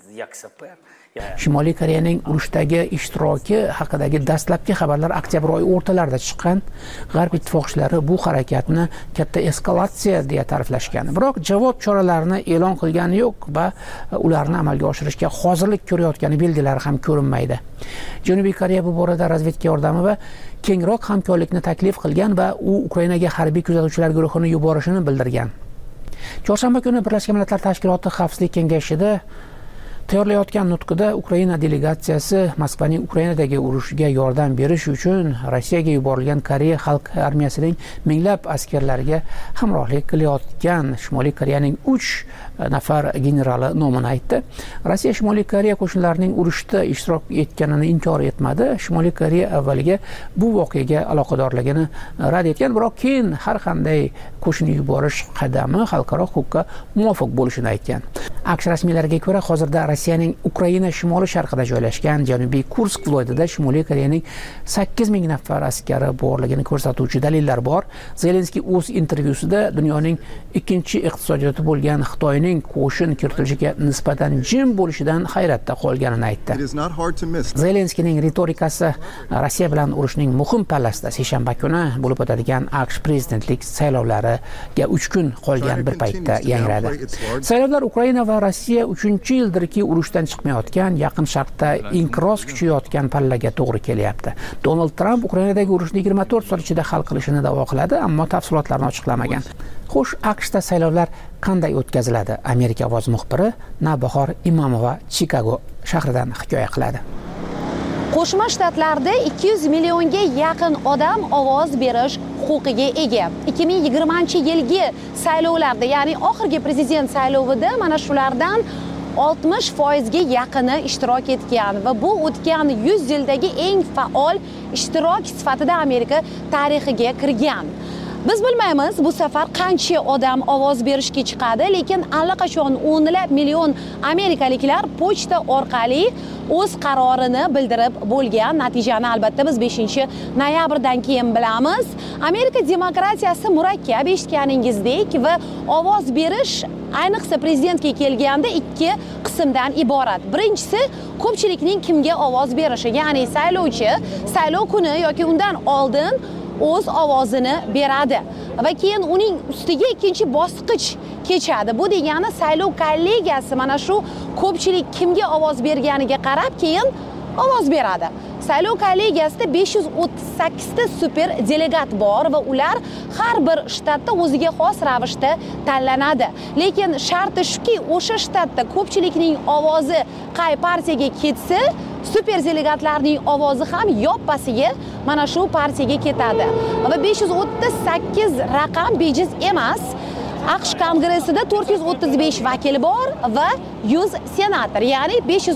Shimoliy Koreyaning urushdagi ishtiroki haqidagi dastlabki xabarlar oktyabr oyi o'rtalarida chiqqan. G'arb ittifoqchilari bu harakatni katta eskalatsiya deya ta'riflashgan. Biroq javob choralarini e'lon qilgani yo'q va ularni amalga oshirishga hozirlik ko'rayotgani belgilari ham ko'rinmaydi. Janubiy Koreya bu borada razvedka yordami va kengroq hamkorlikni taklif qilgan va u Ukrainaga harbiy kuzatuvchilar guruhini yuborishini bildirgan. Chorshanba kuni Birlashgan Millatlar Tashkiloti Xavfsizlik kengashida tayyorlayotgan nutqida Ukraina delegatsiyasi Moskvaning Ukrainadagi urushga yordam berish uchun Rossiyaga yuborilgan Koreya xalq armiyasining minglab askarlariga hamrohlik qilayotgan Shimoliy Koreyaning 3 nafar generali nomini aytdi. Rossiya Shimoliy Koreya qo'shinlarining urushda ishtirok etganini inkor etmadi. Shimoliy Koreya avvaliga bu voqeaga aloqadorligini rad etgan, biroq keyin har qanday qo'shin yuborish qadami xalqaro huquqqa muvofiq bo'lishini aytgan. AQSh rasmiylariga ko'ra, hozirda Rossiyaning Ukraina shimoli sharqida joylashgan Janubiy Kursk viloyatida Shimoliy Koreyaning 8000 nafar askari borligini ko'rsatuvchi dalillar bor. Zelenskiy o'z intervyusida dunyoning ikkinchi iqtisodiyoti bo'lgan Xitoyning qo'shin kiritilishiga nisbatan jim bo'lishidan hayratda qolganini aytdi. Zelenskiyning ritorikasi Rossiya bilan urushning muhim pallasida seshanba kuni bo'lib o'tadigan AQSh prezidentlik saylovlariga 3 kun qolgan bir paytda yangradi. Saylovlar Ukraina va Rossiya 3-yildirki urushdan chiqmayotgan, yaqin sharqda inqiroz kuchayotgan pallaga to'g'ri kelyapti. Donald Trump Ukrainadagi urushni 24 soat ichida hal qilishini da'vo qiladi, ammo tafsilotlarni ochiqlamagan. Xo'sh, AQShda saylovlar qanday o'tkaziladi? Amerika ovoz muxbiri Navbahor Imomova Chikago shahridan hikoya qiladi. Qo'shma Shtatlarda 200 millionga yaqin odam ovoz berish huquqiga ega. 2020-yilgi saylovlarda, ya'ni oxirgi prezident saylovida mana shulardan 60% ga yaqini ishtirok etgan va bu o'tgan 100 yildagi eng faol ishtirok sifatida Amerika tarixiga kirgan. Biz bilmaymiz bu safar qancha odam ovoz berishga chiqadi, lekin allaqachon o'nlab million amerikaliklar pochta orqali o'z qarorini bildirib bo'lgan. Natijani albatta biz 5-noyabrdan keyin bilamiz. Amerika demokratiyasi murakkab, eshitganingizdek, va ovoz berish ayniqsa prezidentga kelganda ikki qismdan iborat. Birinchisi ko'pchilikning kimga ovoz berishi, ya'ni saylovchi saylov kuni yoki undan oldin o'z ovozini beradi va keyin uning ustiga ikkinchi bosqich kechadi. Bu degani saylov kollegiyasi mana shu ko'pchilik kimga ovoz berganiga qarab keyin ovoz beradi. Saylov kollegiyasida 538 ta super delegat bor va ular har bir shtatda o'ziga xos ravishda tanlanadi. Lekin sharti shuki, o'sha shtatda ko'pchilikning ovozi qay partiyaga ketsa, super delegatlarning ovozi ham yoppasiga mana shu partiyaga ketadi. Va 538 raqam bejiz emas. AQSh kongressida 435 vakil bor va 100 senator, ya'ni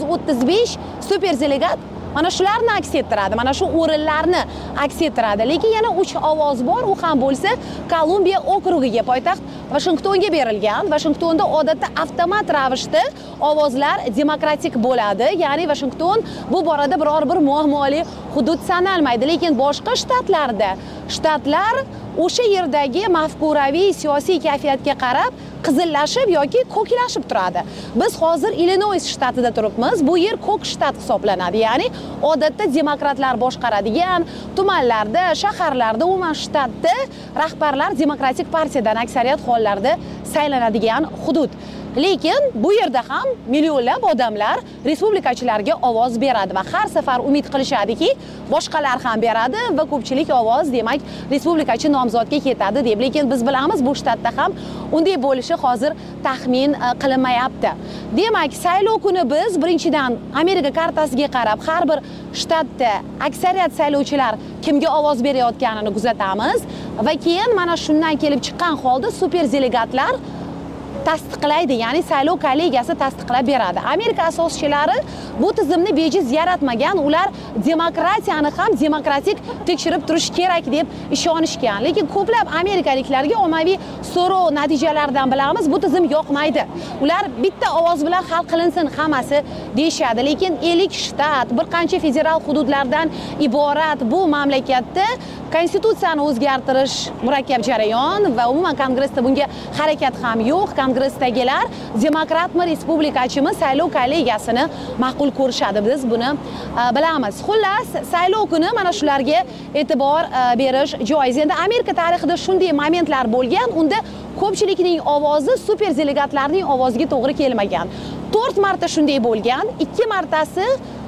535 super delegat mana shularni aks ettiradi, mana shu o'rinlarni aks ettiradi. Lekin yana 3 ovoz bor, u ham bo'lsa Kolumbiya okrugiga, poytaxt Washingtonga berilgan. Washingtonda odatda avtomat ravishda ovozlar demokratik bo'ladi, ya'ni Washington bu borada biror bir muammoli hudud sanalmaydi. Lekin boshqa shtatlarda shtatlar o'sha yerdagi mafkuraviy siyosiy kayfiyatga qarab qizillashib yoki ko'klashib turadi. Biz hozir Illinois shtatida turibmiz. Bu yer ko'k shtat hisoblanadi. Ya'ni odatda demokratlar boshqaradigan tumanlarda, shaharlarda, umuman shtatda rahbarlar demokratik partiyadan aksariyat hollarda saylanadigan hudud. Lekin bu yerda ham millionlab odamlar respublikachilarga ovoz beradi va har safar umid qilishadiki, boshqalar ham beradi va ko'pchilik ovoz demak respublikachi nomzodga ketadi deb. Lekin biz bilamiz bu shtatda ham unday bo'lishi hozir taxmin qilinmayapti. Demak, saylov kuni biz birinchidan Amerika kartasiga qarab har bir shtatda aksariyat saylovchilar kimga ovoz berayotganini kuzatamiz va keyin mana shundan kelib chiqqan holda super delegatlar tasdiqlaydi, ya'ni saylov kollegiyasi tasdiqlab beradi. Amerika asoschilari bu tizimni bejiz yaratmagan, ular demokratiyani ham demokratik tekshirib turish kerak deb ishonishgan. Lekin ko'plab amerikaliklarga ommaviy so'rov natijalaridan bilamiz, bu tizim yoqmaydi. Ular bitta ovoz bilan hal qilinsin hammasi deyishadi. Lekin 50 shtat, bir qancha federal hududlardan iborat bu mamlakatda konstitutsiyani o'zgartirish murakkab jarayon va umuman kongressda bunga harakat ham yo'q. Kongressdagilar demokratmi, respublikachimi saylov kollegiyasini ma'qul ko'rishadi. Biz buni bilamiz. Xullas, saylov kuni mana shularga e'tibor berish joiz. Endi Amerika tarixida shunday momentlar bo'lgan, unda ko'pchilikning ovozi super delegatlarning ovoziga to'g'ri kelmagan. 4 marta shunday bo'lgan, 2 martasi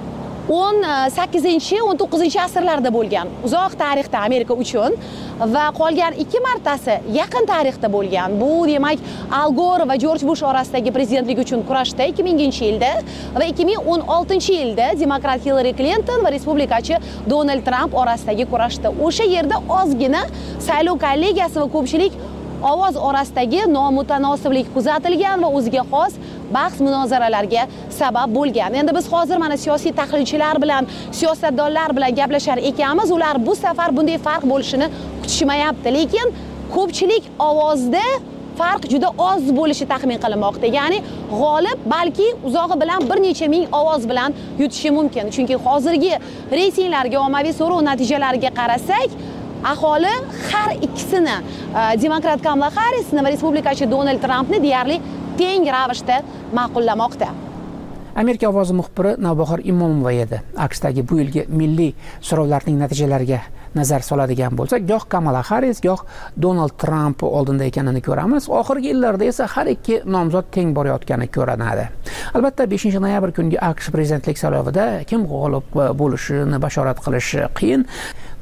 18-19 asrlarda bo'lgan. Uzoq tarixda Amerika uchun va qolgan 2 martasi yaqin tarixda bo'lgan. Bu demak Al Gore va George Bush orasidagi prezidentlik uchun kurashda 2000-yilda va 2016-yilda demokrat Hillary Clinton va respublikachi Donald Trump orasidagi kurashda. O'sha yerda ozgina saylov kollegiyasi va ko'pchilik ovoz orasidagi nomutanosiblik kuzatilgan va o'ziga xos bahs munozaralarga sabab bo'lgan. Endi biz hozir mana siyosiy tahlilchilar bilan, siyosatdonlar bilan gaplashar ekanmiz. Ular bu safar bunday farq bo'lishini kutishmayapti. Lekin ko'pchilik ovozda farq juda oz bo'lishi taxmin qilinmoqda. Ya'ni g'olib balki uzog'i bilan bir necha ming ovoz bilan yutishi mumkin. Chunki hozirgi reytinglarga, ommaviy so'rov natijalariga qarasak, aholi har ikkisini, demokrat Kamala Harrisni va respublikachi Donald Trampni deyarli teng ravishda ma'qullamoqda. Amerika ovozi muxbiri Navbahor Imomova edi. AQShdagi bu yilgi milliy so'rovlarning natijalariga nazar soladigan bo'lsak, goh Kamala Harris, goh Donald Trump oldinda ekanini ko'ramiz. Oxirgi yillarda esa har ikki nomzod teng borayotgani ko'rinadi. Albatta 5-noyabr kungi AQSh prezidentlik saylovida kim g'olib bo'lishini bashorat qilish qiyin.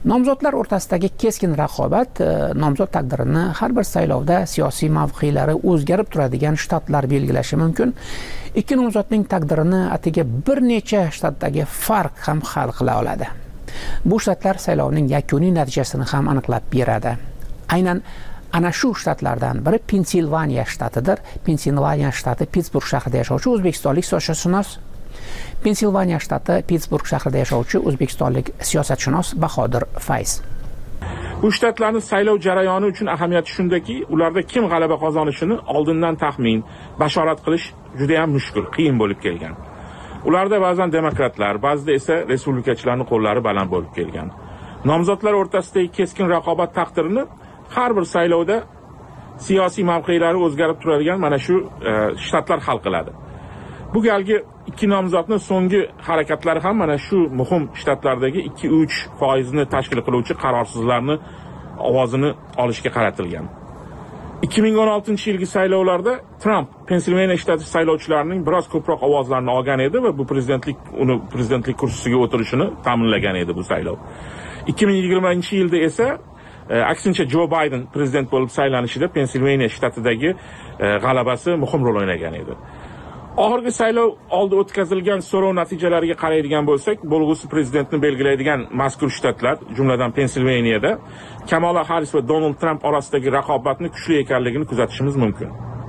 Nomzodlar o'rtasidagi keskin raqobat nomzod taqdirini har bir saylovda siyosiy mavqelari o'zgarib turadigan shtatlar belgilashi mumkin. Ikki nomzodning taqdirini atigi bir necha shtatdagi farq ham hal qila oladi. Bu shtatlar saylovning yakuniy natijasini ham aniqlab beradi. Aynan ana shu shtatlardan biri Pensilvaniya shtatidir. Pensilvaniya shtati Pittsburg shahrida yashovchi o'zbekistonlik siyosatshunos Pensilvaniya shtati Pittsburg shahrida yashovchi o'zbekistonlik siyosatshunos Bahodir Fayz. Bu shtatlarning saylov jarayoni uchun ahamiyati shundaki, ularda kim g'alaba qozonishini oldindan taxmin, bashorat qilish juda ham mushkul, qiyin bo'lib kelgan. Ularda ba'zan demokratlar, ba'zida esa respublikachilarning qo'llari baland bo'lib kelgan. Nomzodlar o'rtasidagi keskin raqobat taqdirini har bir saylovda siyosiy mavqelari o'zgarib turadigan mana shu shtatlar hal qiladi. Bu galgi ikki nomzodning so'nggi harakatlari ham mana shu muhim shtatlardagi 2-3% tashkil qiluvchi qarorsizlarning ovozini olishga qaratilgan. 2016-yilgi saylovlarda Trump Pensilvaniya shtati saylovchilarining biroz ko'proq ovozlarni olgan edi va bu prezidentlik kursisiga o'tirishini ta'minlagan edi bu saylov. 2020-yilda esa aksincha Joe Biden prezident bo'lib saylanishida Pensilvaniya shtatidagi g'alabasi muhim rol o'ynagan edi. Oxirgi saylov oldi o'tkazilgan so'rov natijalariga qaraydigan bo'lsak, bo'lg'usi prezidentni belgilaydigan mazkur shtatlar, jumladan Pensilvaniyada Kamala Harris va Donald Trump orasidagi raqobatni kuchli ekanligini kuzatishimiz mumkin.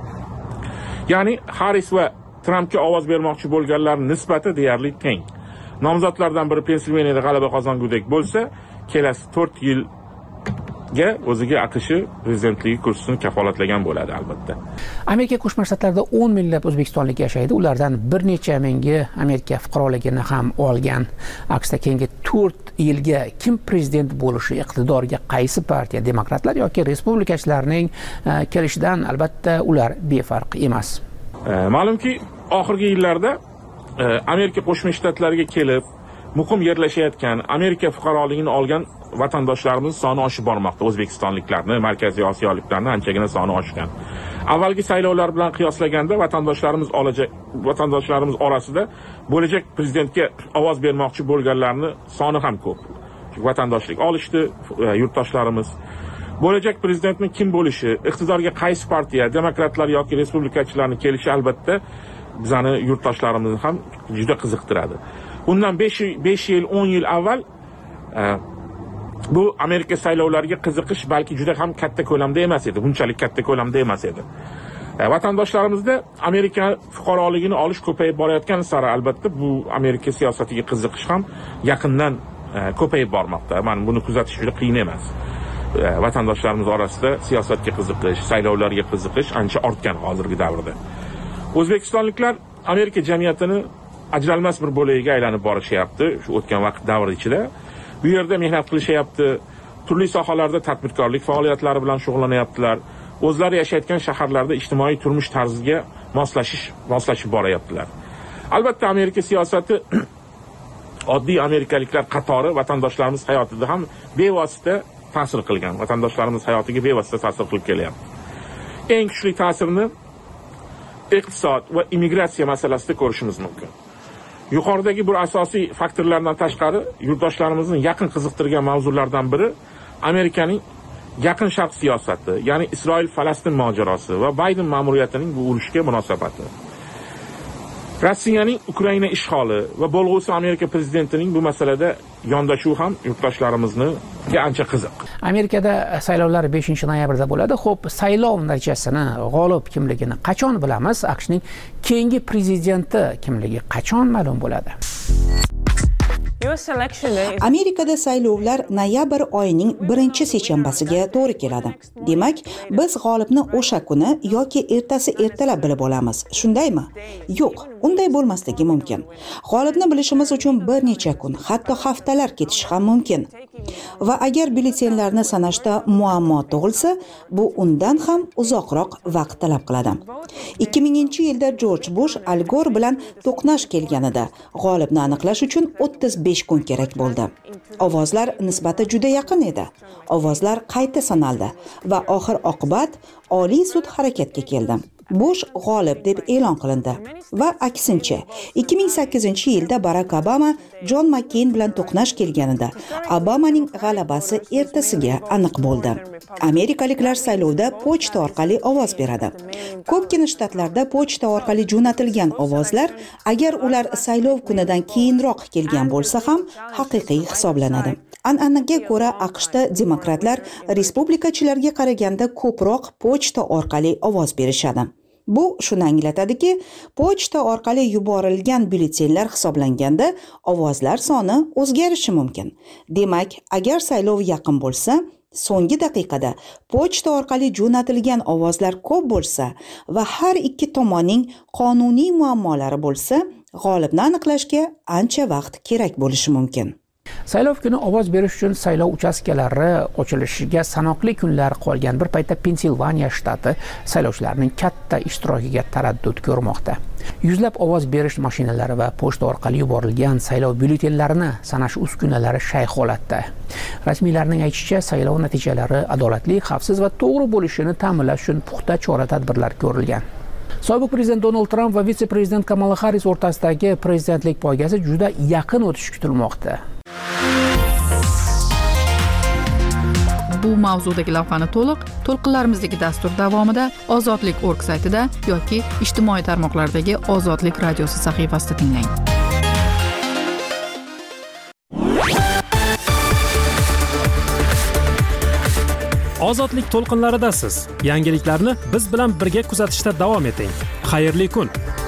Ya'ni Harris va Trumpga ovoz bermoqchi bo'lganlarning nisbati deyarli teng. Nomzodlardan biri Pensilvaniyada g'alaba qozongudek bo'lsa, kelasi 4 yilga o'ziga aqshi prezidentligi kursisini kafolatlagan bo'ladi albatta. Amerika Qo'shma Shtatlarida 10 minglab o'zbekistonlik yashaydi. Ulardan bir necha mingi Amerika fuqaroligini ham olgan. Aksida keyingi 4 yilga kim prezident bo'lishi, iqtidorga qaysi partiya, demokratlar yoki respublikachilarning kelishidan albatta ular befarq emas. Ma'lumki, oxirgi yillarda Amerika Qo'shma Shtatlariga kelib muqim yerlashayotgan, Amerika fuqaroligini olgan vatandoshlarimiz soni oshib bormoqda. O'zbekistonliklarni, Markaziy Osiyoliklarni anchagina soni oshgan. Avvalgi saylovlar bilan qiyoslaganda vatandoshlarimiz orasida bo'lajak prezidentga ovoz bermoqchi bo'lganlarning soni ham ko'p. Vatandoshlik olishdi yurtdoshlarimiz. Bo'lajak prezidentning kim bo'lishi, iqtidorga qaysi partiya, demokratlar yoki respublikachilarning kelishi albatta bizani yurtdoshlarimizni ham juda qiziqtiradi. Undan 5 yil, 10 yil avval bu Amerika saylovlariga qiziqish balki juda ham katta ko'lamda emas edi, bunchalik katta ko'lamda emas edi. Vatandoshlarimizda Amerika fuqaroligini olish ko'payib borayotgan sari albatta bu Amerika siyosatiga qiziqish ham yaqindan ko'payib bormoqda. Mana buni kuzatish juda qiyin emas. Vatandoshlarimiz orasida siyosatga qiziqish, saylovlarga qiziqish ancha ortgan hozirgi davrda. O'zbekistonliklar Amerika jamiyatini ajralmas bir bo'lagiga aylanib borishyapti shu o'tgan vaqt davri ichida. Bu yerda mehnat qilishyapti, turli sohalarda tadbirkorlik faoliyatlari bilan shug'ullanyaptilar. O'zlari yashayotgan shaharlarda ijtimoiy turmush tarziga moslashib boryaptilar. Albatta Amerika siyosati oddiy amerikaliklar qatori vatandoshlarimiz hayotida ham bevosita ta'sir qilgan, vatandoshlarimiz hayotiga bevosita ta'sir qilib kelyapti. Eng kuchli ta'sirni iqtisod va immigratsiya masalasida ko'rishimiz mumkin. Yuqoridagi bir asosiy faktorlardan tashqari yurtdoshlarimizning yaqin qiziqtirgan mavzulardan biri Amerikaning yaqin sharq siyosati, ya'ni Isroil-Falastin mojarosi va Bayden ma'muriyatining bu urushga munosabati. Rossiyaning Ukraina ishg'oli va bo'lg'usi Amerika prezidentining bu masalada yondashuvi ham yurtdoshlarimizga ancha qiziq. Amerikada saylovlar 5-noyabrda bo'ladi. Xo'p, saylov natijasini, g'olib kimligini qachon bilamiz? AQShning keyingi prezidenti kimligi qachon ma'lum bo'ladi? Amerikada saylovlar noyabr oyining 1-seshanbasiga to'g'ri keladi. Demak, biz g'olibni o'sha kuni yoki ertasi ertalab bilib olamiz. Shundaymi? Yo'q, unday bo'lmasligi mumkin. G'olibni bilishimiz uchun bir necha kun, hatto haftalar ketishi ham mumkin. Va agar byulletenlarni sanashda muammo tug'ilsa, bu undan ham uzoqroq vaqt talab qiladi. 2000-yilda George Bush Al Gore bilan to'qnash kelganida g'olibni aniqlash uchun 35 kun kerak bo'ldi. Ovozlar nisbati juda yaqin edi. Ovozlar qayta sanaldi va oxir oqibat Oliy sud harakatga keldi. Bush g'olib deb e'lon qilindi va aksincha 2008-yilda Barack Obama John McCain bilan to'qnash kelganida Obamaning g'alabasi ertasiga aniq bo'ldi. Amerikaliklar saylovda pochta orqali ovoz beradi. Ko'pgina shtatlarda pochta orqali jo'natilgan ovozlar agar ular saylov kunidan keyinroq kelgan bo'lsa ham haqiqiy hisoblanadi. An'anaga ko'ra AQShda demokratlar respublikachilarga qaraganda ko'proq pochta orqali ovoz berishadi. Bu shuni anglatadiki, pochta orqali yuborilgan byulletenlar hisoblanganda ovozlar soni o'zgarishi mumkin. Demak, agar saylov yaqin bo'lsa, so'nggi daqiqada pochta orqali jo'natilgan ovozlar ko'p bo'lsa va har ikki tomonning qonuniy muammolari bo'lsa, g'olibni aniqlashga ancha vaqt kerak bo'lishi mumkin. Saylov kuni ovoz berish uchun saylov uchastkalari ochilishiga sanoqli kunlar qolgan bir paytda Pensilvaniya shtati saylovchilarning katta ishtirokiga taraddud ko'rmoqda. Yuzlab ovoz berish mashinalari va pochta orqali yuborilgan saylov byulletenlarini sanash uskunalari shay holatda. Rasmiylarning aytishicha, saylov natijalari adolatli, xavfsiz va to'g'ri bo'lishini ta'minlash uchun puxta chora-tadbirlar ko'rilgan. Sobiq prezident Donald Trump va vitse-prezident Kamala Harris o'rtasidagi prezidentlik poygasi juda yaqin o'tishi kutilmoqda. Bu mavzudagi lavhani to'lqinlarimizdagi dastur davomida ozodlik.org saytida yoki ijtimoiy tarmoqlardagi Ozodlik radiosi sahifasida tinglang. Ozodlik to'lqinlaridasiz. Yangiliklarni biz bilan birga kuzatishda davom eting. Xayrli kun.